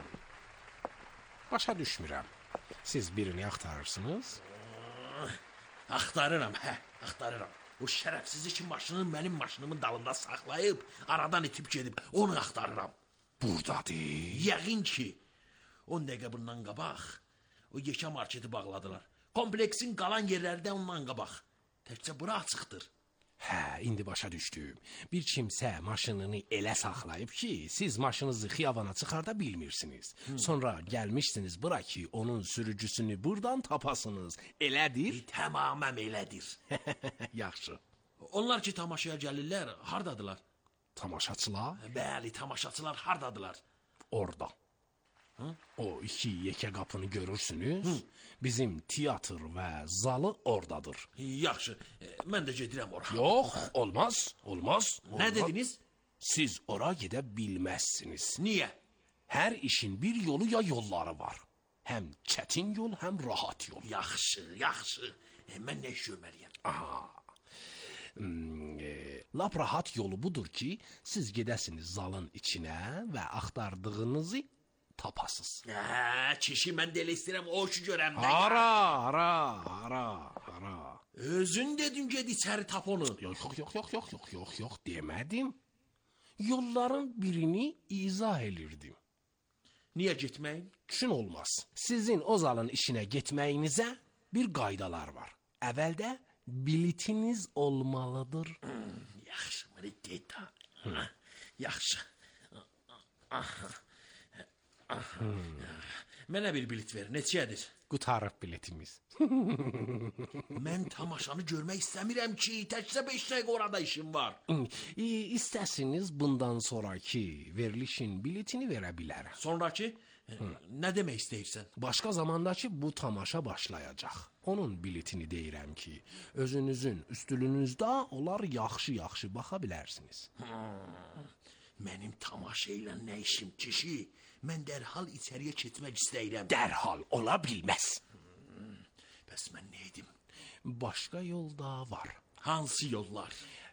Q: Başa düşmürəm. Siz birini axtarırsınız?
P: Axtarıram, hə, axtarıram. O şərəfsizi ki, maşını mənim maşınımın dalında saxlayıb, aradan itib gedib, onu axtarıram.
Q: Buradadır.
P: Yəqin ki, on dəqiqə bundan qabaq, o yekə marketi bağladılar. Kompleksin qalan yerləri də ondan qabaq. Təkcə bura açıqdır.
Q: Hə, indi başa düşdüm. Bir kimsə maşınını elə saxlayıb ki, siz maşınınızı xiyabana çıxarda bilmirsiniz. Hmm. Sonra gəlmişsiniz bura ki, onun sürücüsünü buradan tapasınız. Elədir?
P: E, tamamən elədir.
Q: Yaxşı.
P: Onlar ki, tamaşaya gəlirlər, hardadılar?
Q: Tamaşaçılar?
P: Bəli, tamaşaçılar hardadılar?
Q: Orada. Hı? O iki yekə qapını görürsünüz. Hı. Bizim teatr və zalı oradadır.
P: Yaxşı, e, mən də gedirəm ora.
Q: Yox, olmaz, olmaz.
P: Nə
Q: olmaz.
P: dediniz?
Q: Siz ora gedə bilməzsiniz.
P: Niyə?
Q: Hər işin bir yolu ya yolları var. Həm çətin yol, həm rahat yol.
P: Yaxşı, yaxşı. E, mən nə iş görməliyəm?
Q: Aha. Hmm, e, lap rahat yolu budur ki, siz gedəsiniz zalın içinə və axtardığınızı tapasız.
P: Hə, kişi, mən də elə istəyirəm o işi görəm.
Q: Ara, ara, ara, ara.
P: Özün dedin ged içəri tap onu.
Q: Yox, yox, yox, yox, yox, yox, yox, yox demədim. Yolların birini izah elirdim.
P: Niyə getməyin?
Q: Üçün olmaz. Sizin o zalın işinə getməyinizə bir qaydalar var. Əvvəldə biletiniz olmalıdır.
P: Hmm, yaxşı, mənə deyət ha. Hmm. Yaxşı. Aha. Hmm. Mənə bir bilet ver, neçəyədir?
Q: Qutarıq biletimiz.
P: Mən tamaşanı görmək istəmirəm ki, təkcə beş dəqiqə orada işim var.
Q: E, İstəsiniz bundan sonraki verilişin biletini verə bilərəm.
P: Sonraki? Hmm. Nə demək istəyirsən?
Q: Başqa zamandakı bu tamaşa başlayacaq. Onun biletini deyirəm ki, özünüzün üstülünüzdə onlar yaxşı-yaxşı baxa bilərsiniz.
P: Hmm. Mənim tamaşa ilə nə işim kişi? Mən dərhal içəriyə keçmək istəyirəm.
Q: Dərhal ola bilməz.
P: Hmm. Bəs mən nə edim?
Q: Başqa yol da var.
P: Hansı yollar?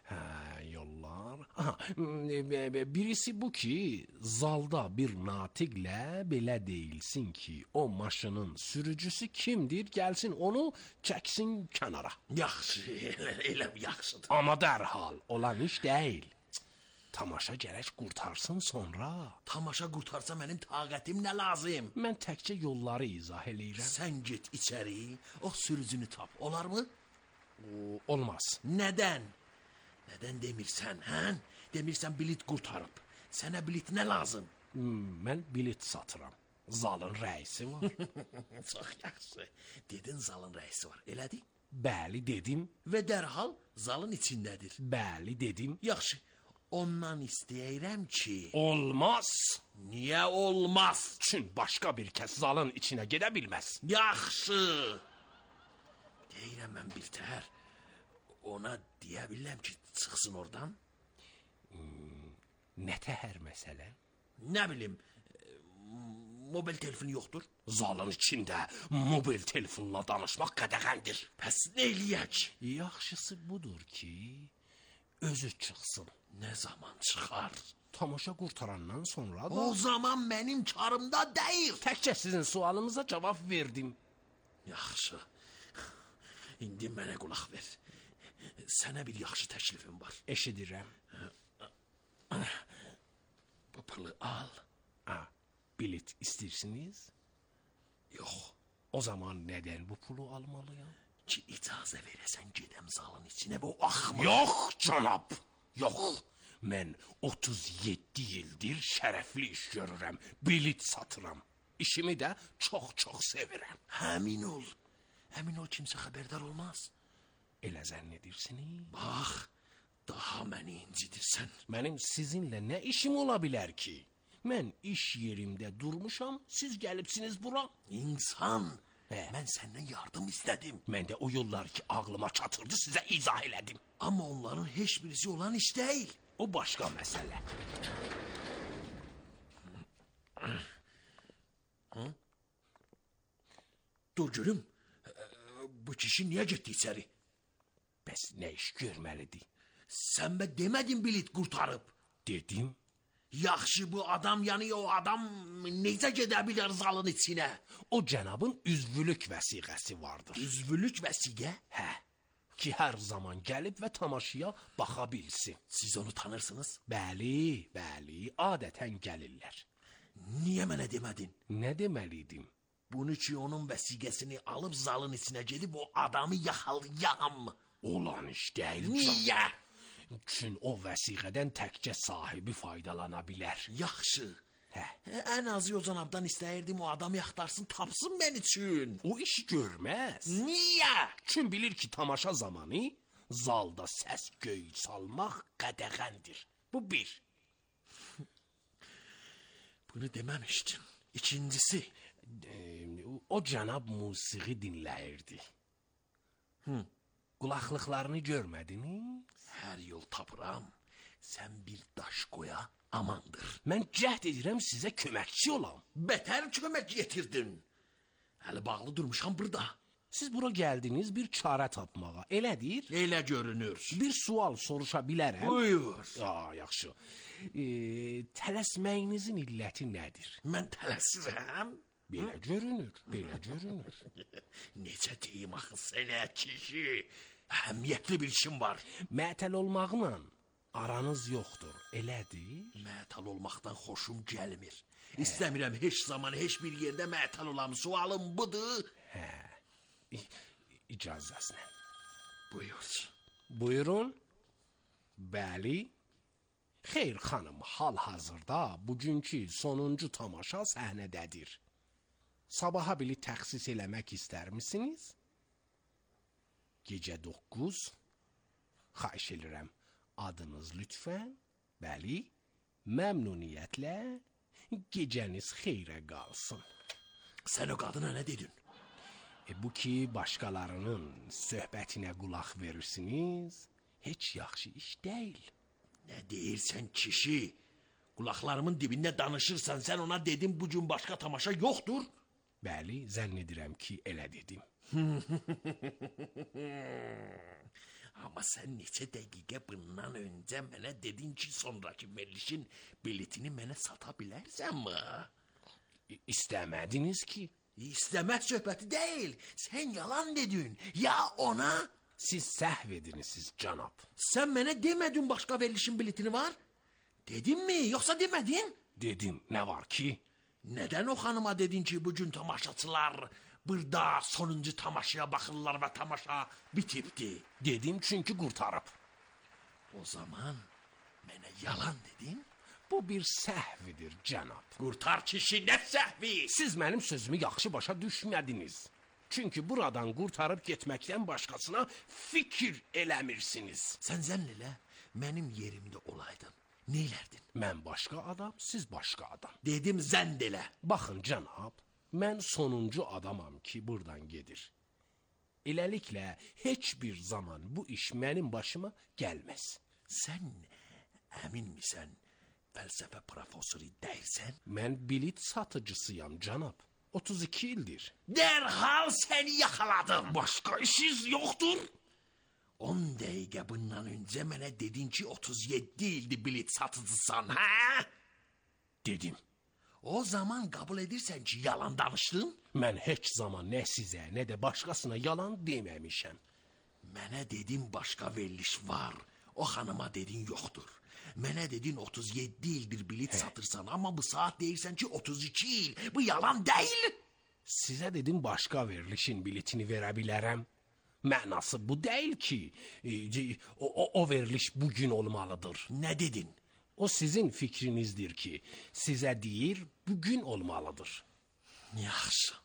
Q: Hə, yollar. Aha, birisi bu ki, zalda bir natiqlə belə deyilsin ki, o maşının sürücüsü kimdir, gəlsin onu çəksin kənara.
P: Yaxşı, elə, elə yaxşıdır.
Q: Amma dərhal olan iş deyil. Tamaşa gərək qurtarsın sonra.
P: Tamaşa qurtarsa mənim taqətim nə lazım?
Q: Mən təkcə yolları izah eləyirəm.
P: Sən get içəri, o sürücünü tap. Olar mı?
Q: O, olmaz.
P: Nədən? Nədən demirsən, hə? Demirsən bilet qurtarıb. Sənə bilet nə lazım?
Q: Hmm, mən bilet satıram. Zalın rəisi var.
P: Çox yaxşı. Dedin zalın rəisi var, elədir?
Q: Bəli, dedim.
P: Və dərhal zalın içindədir.
Q: Bəli, dedim.
P: Yaxşı. Ondan istəyirəm ki...
Q: Olmaz.
P: Niyə olmaz?
Q: Çün başqa bir kəs zalın içinə gedə bilməz.
P: Yaxşı. Deyirəm mən bir təhər. Ona deyə biləm ki, çıxsın oradan.
Q: Hmm, nə təhər məsələ?
P: Nə bilim, mobil telefonu yoxdur.
Q: Zalın içində mobil telefonla danışmaq qədəğəndir.
P: Pəs nə eləyək?
Q: Yaxşısı budur ki, özü çıxsın.
P: Nə zaman çıxar?
Q: Tamaşa qurtarandan sonra da...
P: O zaman mənim karımda deyil.
Q: Təkcə sizin sualınıza cavab verdim.
P: Yaxşı. İndi mənə qulaq ver. Sənə bir yaxşı təklifim var.
Q: Eşidirəm.
P: Bu pulu al.
Q: Ha, bilet istəyirsiniz?
P: Yox.
Q: O zaman nədən bu pulu almalıyam?
P: Ki icazə verəsən gedəm zalın içinə bu axmaq.
Q: Yox, cənab. Yox. Mən otuz yeddi ildir şərəfli iş görürəm. Bilet satıram. İşimi də çox-çox sevirəm.
P: Həmin ol. Həmin ol kimsə xəbərdar olmaz.
Q: Elə zənn edirsiniz?
P: Bax, daha məni incidirsən.
Q: Mənim sizinlə nə işim ola bilər ki? Mən iş yerimdə durmuşam, siz gəlibsiniz bura.
P: İnsan, hə. Mən səndən yardım istədim.
Q: Mən də o yollar ki, ağlıma çatırdı, sizə izah elədim.
P: Amma onların heç birisi olan iş deyil.
Q: O başqa məsələ.
P: Hı? Dur görüm, bu kişi niyə getdi içəri?
Q: Bəs nə iş görməlidir?
P: Sən bə demədin bilet qurtarıb.
Q: Dedim.
P: Yaxşı, bu adam, yəni o adam necə gedə bilər zalın içinə?
Q: O cənabın üzvülük vəsiqəsi vardır.
P: Üzvülük vəsiqə?
Q: Hə, ki hər zaman gəlib və tamaşaya baxa bilsin.
P: Siz onu tanırsınız?
Q: Bəli, bəli, adətən gəlirlər.
P: Niyə mənə demədin?
Q: Nə deməliydim?
P: Bunu ki, onun vəsiqəsini alıb zalın içinə gedib o adamı yaxalayam.
Q: Olan iş deyil.
P: Niyə?
Q: Çün o vəsiqədən təkcə sahibi faydalana bilər.
P: Yaxşı.
Q: Hə.
P: Ən azı o canabdan istəyirdim o adamı yaxtarsın, tapsın mən üçün.
Q: O işi görməz.
P: Niyə?
Q: Çün bilir ki, tamaşa zamanı zalda səs göy salmaq qədəğəndir. Bu bir.
P: Bunu deməmişdin. İkincisi,
Q: o cənab musiqi dinləyirdi.
P: Hı.
Q: Qulaqlıqlarını görmədiniz?
P: Hər yol tapıram. Sən bir daş qoya, amandır.
Q: Mən cəhd edirəm sizə köməkçi olam.
P: Bətər kömək getirdin. Hələ bağlı durmuşam burada.
Q: Siz bura gəldiniz bir çarə tapmağa, elədir?
P: Elə görünür.
Q: Bir sual soruşa bilərəm?
P: Buyur.
Q: Aa, yaxşı. E, tələsməyinizin illəti nədir?
P: Mən tələsirəm.
Q: Belə görünür, belə görünür.
P: Necə deyim axı sənə kişi? Əhəmiyyətli bir işim var.
Q: Mətəl olmaqla aranız yoxdur, elədir?
P: Mətəl olmaqdan xoşum gəlmir. Hə. İstəmirəm heç zaman, heç bir yerdə mətəl olam. Sualım budur.
Q: Hə, icazəsinə.
P: Buyur.
Q: Buyurun. Bəli. Xeyr xanım, hal-hazırda bugünkü sonuncu tamaşa səhnədədir. Sabaha bilet təxsis eləmək istər misiniz? Gecə doqquz. Xahiş edirəm. Adınız lütfən. Bəli. Məmnuniyyətlə. Gecəniz xeyrə qalsın.
P: Sən o qadına nə dedin?
Q: E, bu ki, başqalarının söhbətinə qulaq verirsiniz, heç yaxşı iş deyil.
P: Nə deyirsən kişi? Qulaqlarımın dibində danışırsan, sən ona dedin bugün başqa tamaşa yoxdur.
Q: Bəli, zənn edirəm ki, elə dedim.
P: Amma sən neçə dəqiqə bundan öncə mənə dedin ki, sonraki verilişin biletini mənə sata bilərsənmi?
Q: İstəmədiniz ki?
P: İstəmək söhbəti deyil. Sən yalan dedin. Ya ona?
Q: Siz səhv edirsiniz, cənab.
P: Sən mənə demədin başqa verilişin biletini var? Dedin mi, yoxsa demədin?
Q: Dedim, nə var ki?
P: Nədən o xanıma dedin ki, bugün tamaşaçılar burada sonuncu tamaşaya baxırlar və tamaşa bitibdi?
Q: Dedim, çünki qurtarıb.
P: O zaman mənə yalan dedin?
Q: Bu bir səhvidir, cənab.
P: Qurtar kişi, nə səhvi?
Q: Siz mənim sözümü yaxşı başa düşmədiniz. Çünki buradan qurtarıb getməkdən başqasına fikir eləmirsiniz.
P: Sən zənn elə, mənim yerimdə olaydın. Neylərdin?
Q: Mən başqa adam, siz başqa adam.
P: Dedim zənn elə.
Q: Baxın, cənab, mən sonuncu adamam ki, buradan gedir. Eləliklə, heç bir zaman bu iş mənim başıma gəlməz.
P: Sən əmin misən fəlsəfə profesoru deyilsən?
Q: Mən bilet satıcısıyam, cənab. otuz iki ildir.
P: Dərhal səni yaxaladım.
Q: Başqa işiniz yoxdur?
P: on dəqiqə bundan öncə mənə dedin ki, otuz yeddi ildir bilet satıcısan, hə?
Q: Dedim.
P: O zaman qəbul edirsən ki, yalan danışdın?
Q: Mən heç zaman nə sizə, nə də başqasına yalan deməmişəm.
P: Mənə dedin başqa veriliş var, o xanıma dedin yoxdur. Mənə dedin otuz yeddi ildir bilet satırsan, amma bu saat deyirsən ki, otuz iki il. Bu yalan deyil.
Q: Sizə dedim başqa verilişin biletini verə bilərəm. Mənası bu deyil ki, e, o, o, o veriliş bugün olmalıdır.
P: Nə dedin?
Q: O sizin fikrinizdir ki, sizə deyir, bugün olmalıdır.
P: Yaxşı.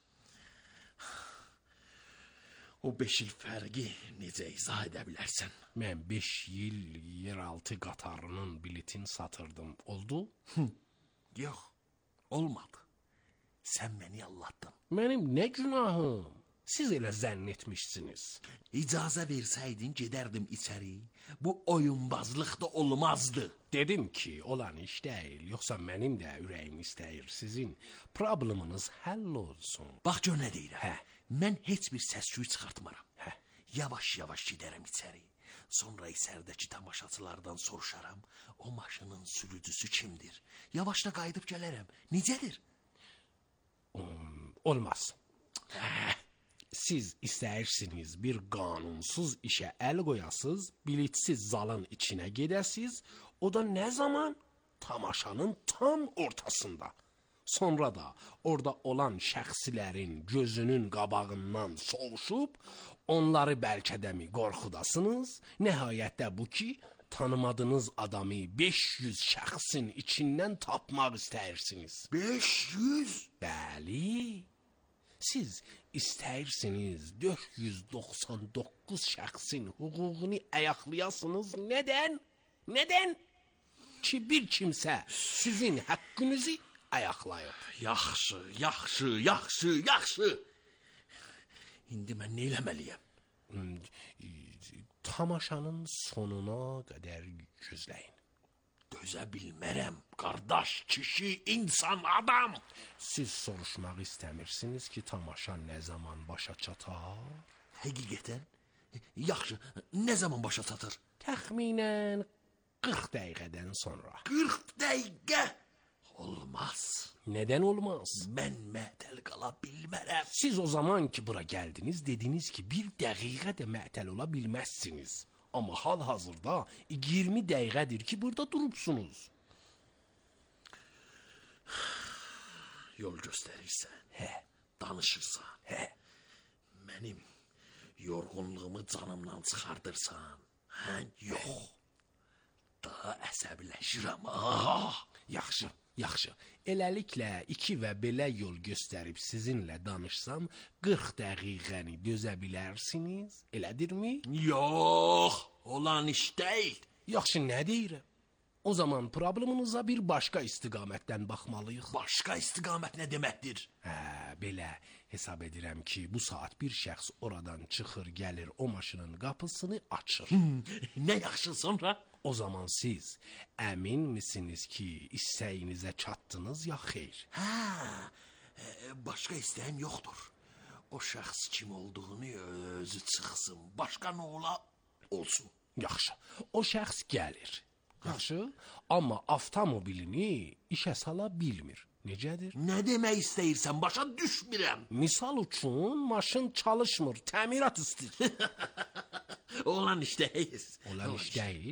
P: O beş il fərqi necə izah edə bilərsən?
Q: Mən beş il yeraltı qatarının biletini satırdım. Oldu?
P: Hı. Yox, olmadı. Sən məni allatdın.
Q: Mənim nə günahım? Siz elə zənn etmişsiniz.
P: İcazə versəydin, gedərdim içəri. Bu oyunbazlıq da olmazdı.
Q: Dedim ki, olan iş deyil, yoxsa mənim də ürəyim istəyir. Sizin probleminiz həll olsun.
P: Bax gör nə deyirəm.
Q: Hə.
P: Mən heç bir səs-küy çıxartmaram.
Q: Hə.
P: Yavaş-yavaş gedərəm içəri. Sonra içəridəki tamaşaçılardan soruşaram. O maşının sürücüsü kimdir? Yavaşla qayıdıb gələrəm. Necədir?
Q: Um, olmaz. Hə. Siz istəyirsiniz bir qanunsuz işə əl qoyasız, biletsiz zalın içinə gedəsiz, o da nə zaman? Tamaşanın tam ortasında. Sonra da orada olan şəxsilərin gözünün qabağından soğuşub, onları bəlkə də mi qorxudasınız? Nəhayətdə bu ki, tanımadığınız adamı beş yüz şəxsin içindən tapmaq istəyirsiniz.
P: beş yüz?
Q: Bəli. Siz istəyirsiniz dörd yüz doxsan doqquz şəxsin hüququnu ayaqlayasınız. Nədən? Nədən? Ki bir kimsə sizin haqqınızı ayaqlayıb.
P: Yaxşı, yaxşı, yaxşı, yaxşı. İndi mən nə eləməliyəm?
Q: Tamaşanın sonuna qədər gözləyin.
P: Dözə bilmərəm, qardaş, kişi, insan, adam.
Q: Siz soruşmaq istəmirsiniz ki, tamaşa nə zaman başa çatar?
P: Həqiqətən? Yaxşı, nə zaman başa çatır?
Q: Təxminən qırx dəqiqədən sonra.
P: qırx dəqiqə? Olmaz.
Q: Nədən olmaz?
P: Mən məhtəl qala bilmərəm.
Q: Siz o zaman ki, bura gəldiniz, dediniz ki, bir dəqiqə də məhtəl ola bilməzsiniz. Amma hal-hazırda iyirmi dəqiqədir ki, burada durubsunuz.
P: Yol göstərirsən.
Q: Hə.
P: Danışırsan.
Q: Hə.
P: Mənim yorğunluğumu canımdan çıxardırsan. Hə, yox. Daha əsəbiləşirəm. Ah!
Q: Yaxşı, yaxşı. Eləliklə iki və belə yol göstərib sizinlə danışsam, qırx dəqiqəni dözə bilərsiniz, elədirmi?
P: Yox, olan iş deyil.
Q: Yaxşı, nə deyirəm? O zaman probleminiza bir başqa istiqamətdən baxmalıyıq.
P: Başqa istiqamət nə deməkdir?
Q: Hə, belə hesab edirəm ki, bu saat bir şəxs oradan çıxır, gəlir o maşının qapısını açır.
P: Hmm, nə yaxşı sonra?
Q: O zaman siz əmin misiniz ki, istəyinizə çatdınız ya xeyr?
P: Hə, e, başqa istəyim yoxdur. O şəxs kim olduğunu özü çıxsın. Başqa nə ola? olsun.
Q: Yaxşı. O şəxs gəlir. Yaxşı. Amma avtomobilini işə sala bilmir. Necədir?
P: Nə demək istəyirsən? Başa düşmürəm.
Q: Misal üçün maşın çalışmır, təmirat istəyir.
P: Olan iş deyil.
Q: Olan iş deyil.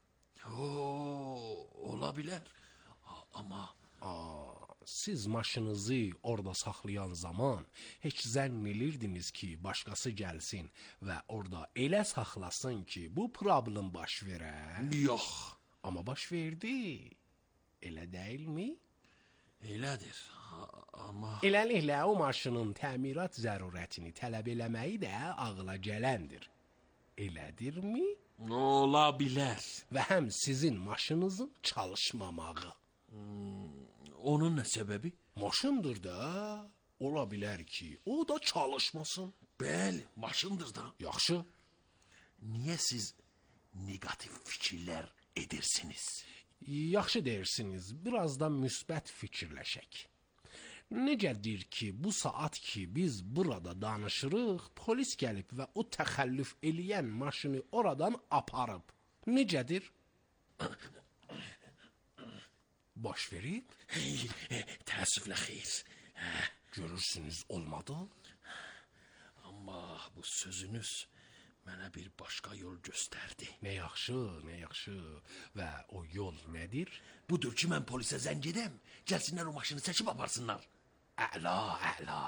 P: Oo, ola bilər. Amma
Q: Aa, siz maşınınızı orada saxlayan zaman heç zənn edirdiniz ki, başqası gəlsin və orada elə saxlasın ki, bu problem baş verə?
P: Yox.
Q: Amma baş verdi. Elə deyilmi?
P: Elədir. Amma
Q: Eləliklə o maşının təmirat zərurətini tələb eləməyi də ağla gələndir. Elədirmi?
P: Ola bilər.
Q: Və həm sizin maşınınızın çalışmamağı.
P: Hmm, onun nə səbəbi?
Q: Maşındır da. Ola bilər ki, o da çalışmasın.
P: Bəli, maşındır da.
Q: Yaxşı.
P: Niyə siz negativ fikirlər edirsiniz?
Q: Yaxşı deyirsiniz, biraz da müsbət fikirləşək. Necədir ki, bu saat ki biz burada danışırıq, polis gəlib və o təxəllüf eləyən maşını oradan aparıb. Necədir? Baş verib?
P: Təəssüflə xeyr.
Q: Görürsünüz, olmadı.
P: Amma bu sözünüz mənə bir başqa yol göstərdi.
Q: Nə yaxşı, nə yaxşı. Və o yol nədir?
P: Budur ki, mən polisə zəng edəm, gəlsinlər o maşını çəkib aparsınlar.
Q: Əla, əla.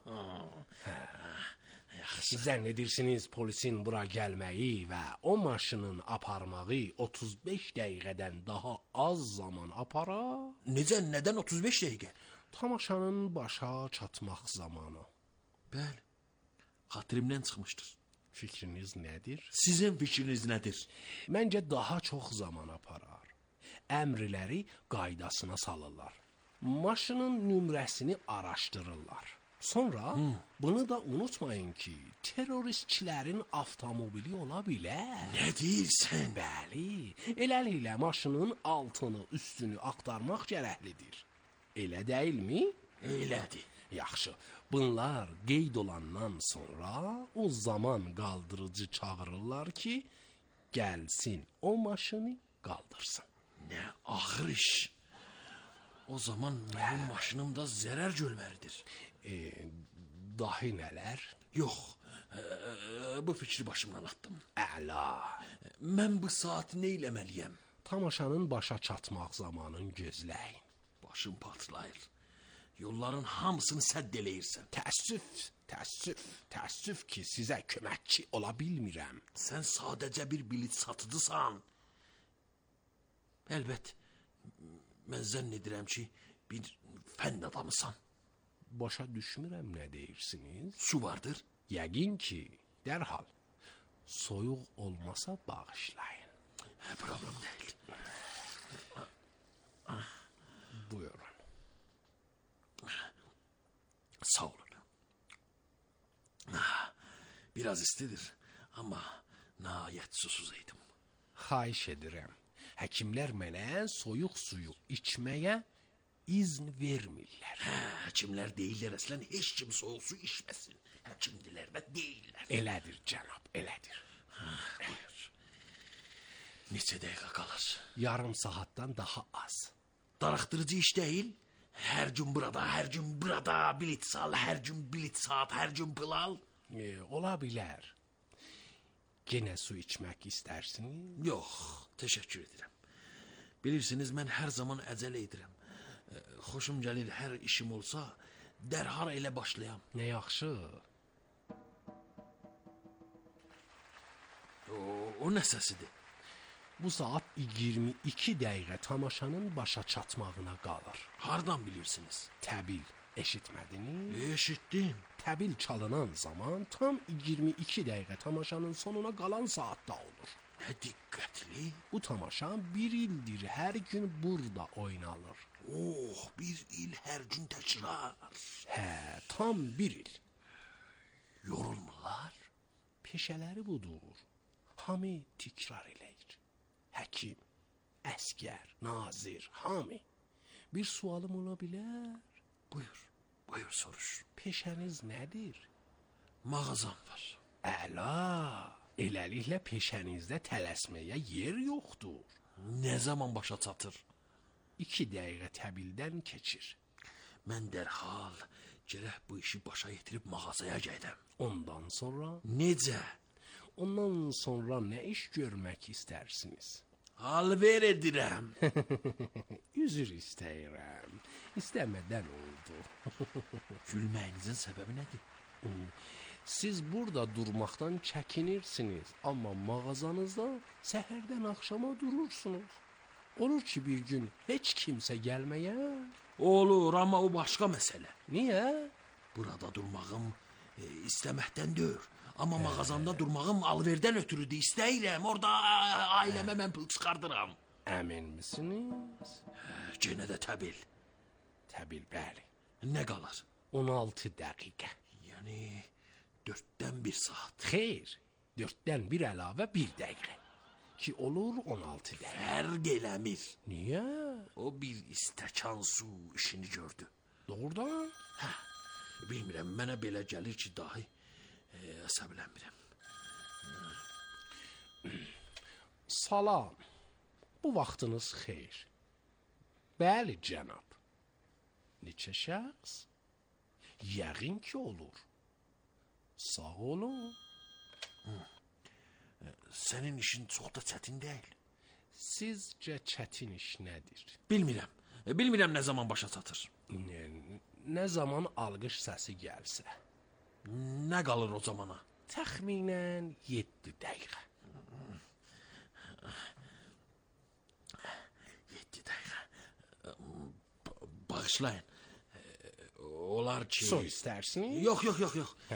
Q: Zənn edirsiniz polisin bura gəlməyi və o maşının aparmağı otuz beş dəqiqədən daha az zaman apara?
P: Necə, nədən otuz beş dəqiqə?
Q: Tamaşanın başa çatmaq zamanı.
P: Bəli, xatirimdən çıxmışdır.
Q: Fikriniz nədir?
P: Sizin fikriniz nədir?
Q: Məncə daha çox zaman aparar. Əmrləri qaydasına salırlar. Maşının nömrəsini araşdırırlar. Sonra hmm. bunu da unutmayın ki, teröristçilərin avtomobili ola bilər.
P: Nə deyirsən?
Q: Bəli, eləliklə maşının altını, üstünü axtarmaq gərəklidir. Elə deyilmi?
P: Elədir.
Q: Yaxşı, bunlar qeyd olandan sonra o zaman qaldırıcı çağırırlar ki, gəlsin o maşını qaldırsın.
P: Nə axır iş. O zaman mənim maşınım da zərər görməlidir.
Q: E, dahi nələr?
P: Yox, e, bu fikri başımdan atdım.
Q: Əla.
P: Mən bu saat nə eləməliyəm?
Q: Tamaşanın başa çatmaq zamanını gözləyin.
P: Başım patlayır. Yolların hamısını sədd eləyirsən.
Q: Təəssüf, təəssüf, təəssüf ki, sizə köməkçi ola bilmirəm.
P: Sən sadəcə bir bilet satıcısan. Əlbət, mən zənn edirəm ki, bir fənn adamısan.
Q: Başa düşmürəm nə deyirsiniz?
P: Su vardır.
Q: Yəqin ki, dərhal. Soyuq olmasa bağışlayın.
P: Problem deyil.
Q: Buyurun.
P: Sağ olun. Biraz istidir, amma nəhayət susuz idim.
Q: Xahiş edirəm. Həkimlər mənə soyuq suyu içməyə izn vermirlər.
P: Hə, həkimlər deyirlər əslən heç kim soyuq su içməsin. Həkimdilər və deyirlər.
Q: Elədir cənab, elədir.
P: Hə, buyur. Neçə dəqiqə qalır?
Q: Yarım saatdan daha az.
P: Darıxdırıcı iş deyil. Hər gün burada, hər gün burada bilet sal, hər gün bilet saat, hər gün pılal.
Q: E, ola bilər. Yenə su içmək istərsiniz?
P: Yox, təşəkkür edirəm. Bilirsiniz, mən hər zaman əcələ edirəm. Xoşum gəlir, hər işim olsa, dərhal elə başlayam.
Q: Nə yaxşı.
P: O, o nə səsidir?
Q: Bu saat iyirmi iki dəqiqə tamaşanın başa çatmağına qalır.
P: Hardan bilirsiniz?
Q: Təbil eşitmədiniz?
P: Eşitdim.
Q: Təbil çalınan zaman tam iyirmi iki dəqiqə tamaşanın sonuna qalan saatda olur.
P: Nə diqqətli.
Q: Bu tamaşa bir ildir hər gün burada oynanır.
P: Oh, bir il hər gün təkrar.
Q: Hə, tam bir il.
P: Yorulmurlar.
Q: Peşələri budur. Hamı təkrar eləyir. Həkim, əskər, nazir, hamı. Bir sualım ola bilər?
P: Buyur, buyur soruş.
Q: Peşəniz nədir?
P: Mağazam var.
Q: Əla, Eləliklə peşənizdə tələsməyə yer yoxdur.
P: Nə zaman başa çatır?
Q: İki dəqiqə təbildən keçir.
P: Mən dərhal gərək bu işi başa yetirib mağazaya gedəm.
Q: Ondan sonra?
P: Necə?
Q: Ondan sonra nə iş görmək istərsiniz?
P: Alver edirəm.
Q: Üzr istəyirəm. İstəmədən oldu.
P: Gülməyinizin səbəbi nədir?
Q: Siz burada durmaqdan çəkinirsiniz, amma mağazanızda səhərdən axşama durursunuz. Olur ki, bir gün heç kimsə gəlməyə?
P: Olur, amma o başqa məsələ.
Q: Niyə?
P: Burada durmağım e, istəməkdən deyil. Amma hə. Mağazamda durmağım alverdən ötürüdür. İstəyirəm, orada ailəmə mən pul çıxardıram.
Q: Əmin misiniz?
P: Genə də təbil.
Q: Təbil, bəli.
P: Nə qalır?
Q: on altı dəqiqə.
P: Yəni dörddən bir saat.
Q: Xeyr, dörddən bir əlavə bir dəqiqə. Ki olur on altı dəqiqə.
P: Fərq eləmir.
Q: Niyə?
P: O bir istəkan su işini gördü.
Q: Doğrudan?
P: Hə, bilmirəm, mənə belə gəlir ki, dahi e, əsəblənmirəm.
Q: Salam, bu vaxtınız xeyr. Bəli, cənab. Neçə şəxs? Yəqin ki, olur. Sağ olun.
P: Hı. Sənin işin çox da çətin deyil.
Q: Sizcə çətin iş nədir?
P: Bilmirəm. Bilmirəm nə zaman başa çatır.
Q: Nə, nə zaman alqış səsi gəlsə.
P: Nə qalır o zamana?
Q: Təxminən yeddi dəqiqə.
P: yeddi dəqiqə. Bağışlayın. Olar ki...
Q: Su istərsiniz?
P: Yox, yox, yox, yox. Hə.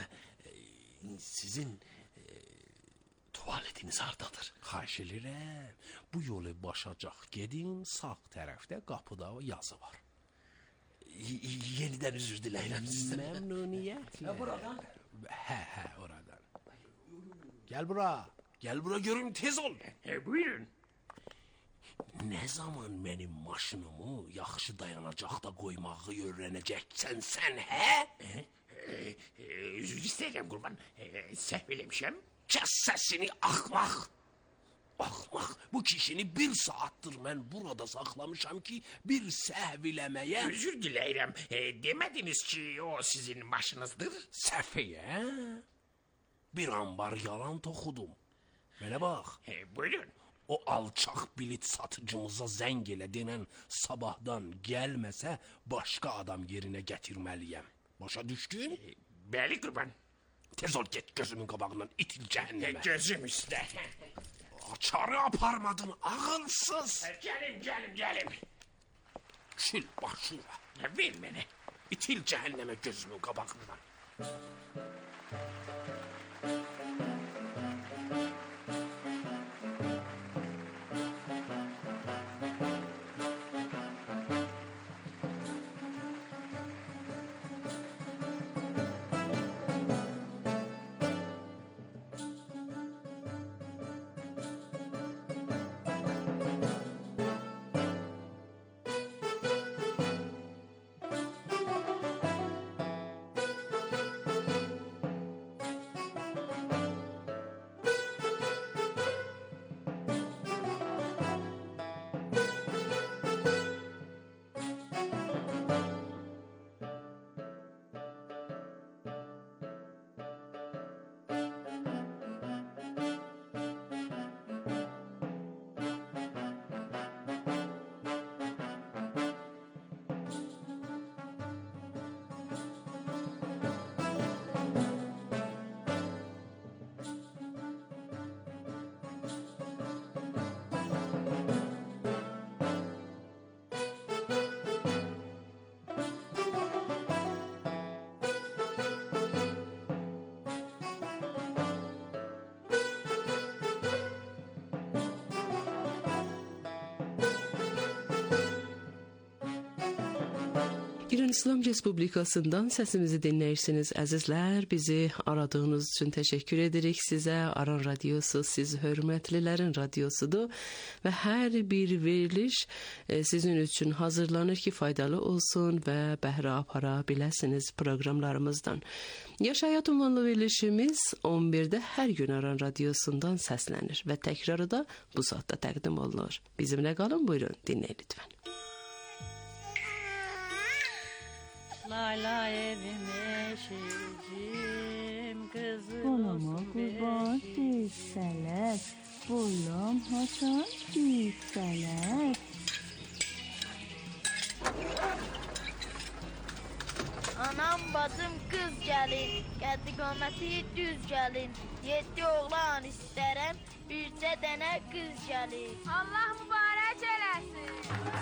P: Sizin e, tualetiniz hardadır?
Q: Xahiş edirəm. Bu yolu başacaq gedin, sağ tərəfdə qapıda yazı var.
P: Y yenidən üzr diləyirəm sizdən.
Q: Məmnuniyyətlə.
P: Ya buradan?
Q: Hə, hə, oradan. Gəl bura. Gəl bura görüm, tez ol.
P: E, buyurun.
Q: Nə zaman mənim maşınımı yaxşı dayanacaqda qoymağı öyrənəcəksən sən, hə?
P: E, e, e, üzr istəyirəm qurban. E, səhv eləmişəm.
Q: Kəs səsini, axmaq. Axmaq, bu kişini bir saatdır mən burada saxlamışam ki, bir səhv eləməyə...
P: Üzr diləyirəm. E, demədiniz ki, o sizin maşınızdır?
Q: Səfiyyə, bir anbar yalan toxudum. Mənə bax.
P: E, buyurun.
Q: O alçaq bilet satıcımıza zəng elə denən sabahdan gəlməsə, başqa adam yerinə gətirməliyəm. Başa düşdün?
P: E, bəli qurban.
Q: Tez ol get gözümün qabağından, itil cəhənnəmə.
P: E, gözüm üstə.
Q: Açarı aparmadın, ağılsız.
P: E, gəlim, gəlim, gəlim.
Q: Kül başına.
P: E, ver mənə.
Q: İtil cəhənnəmə gözümün qabağından.
D: İran İslam Respublikasından səsimizi dinləyirsiniz əzizlər. Bizi aradığınız üçün təşəkkür edirik sizə. Aran Radiosu siz hörmətlilərin radiosudur və hər bir veriliş e, sizin üçün hazırlanır ki, faydalı olsun və bəhrə apara biləsiniz proqramlarımızdan. Yaş Həyat ünvanlı verilişimiz on birdə hər gün Aran Radiosundan səslənir və təkrarı da bu saatda təqdim olunur. Bizimlə qalın, buyurun, dinləyin lütfən.
R: Layla evime şircim kızım
S: Bolama kurban çiçeler Bolam haçan çiçeler
T: Anam bacım kız gəlin Qəddi qaməti düz gəlin Yeddi oğlan istərəm Bircə dənə qız gəlin
U: Allah mübarək eləsin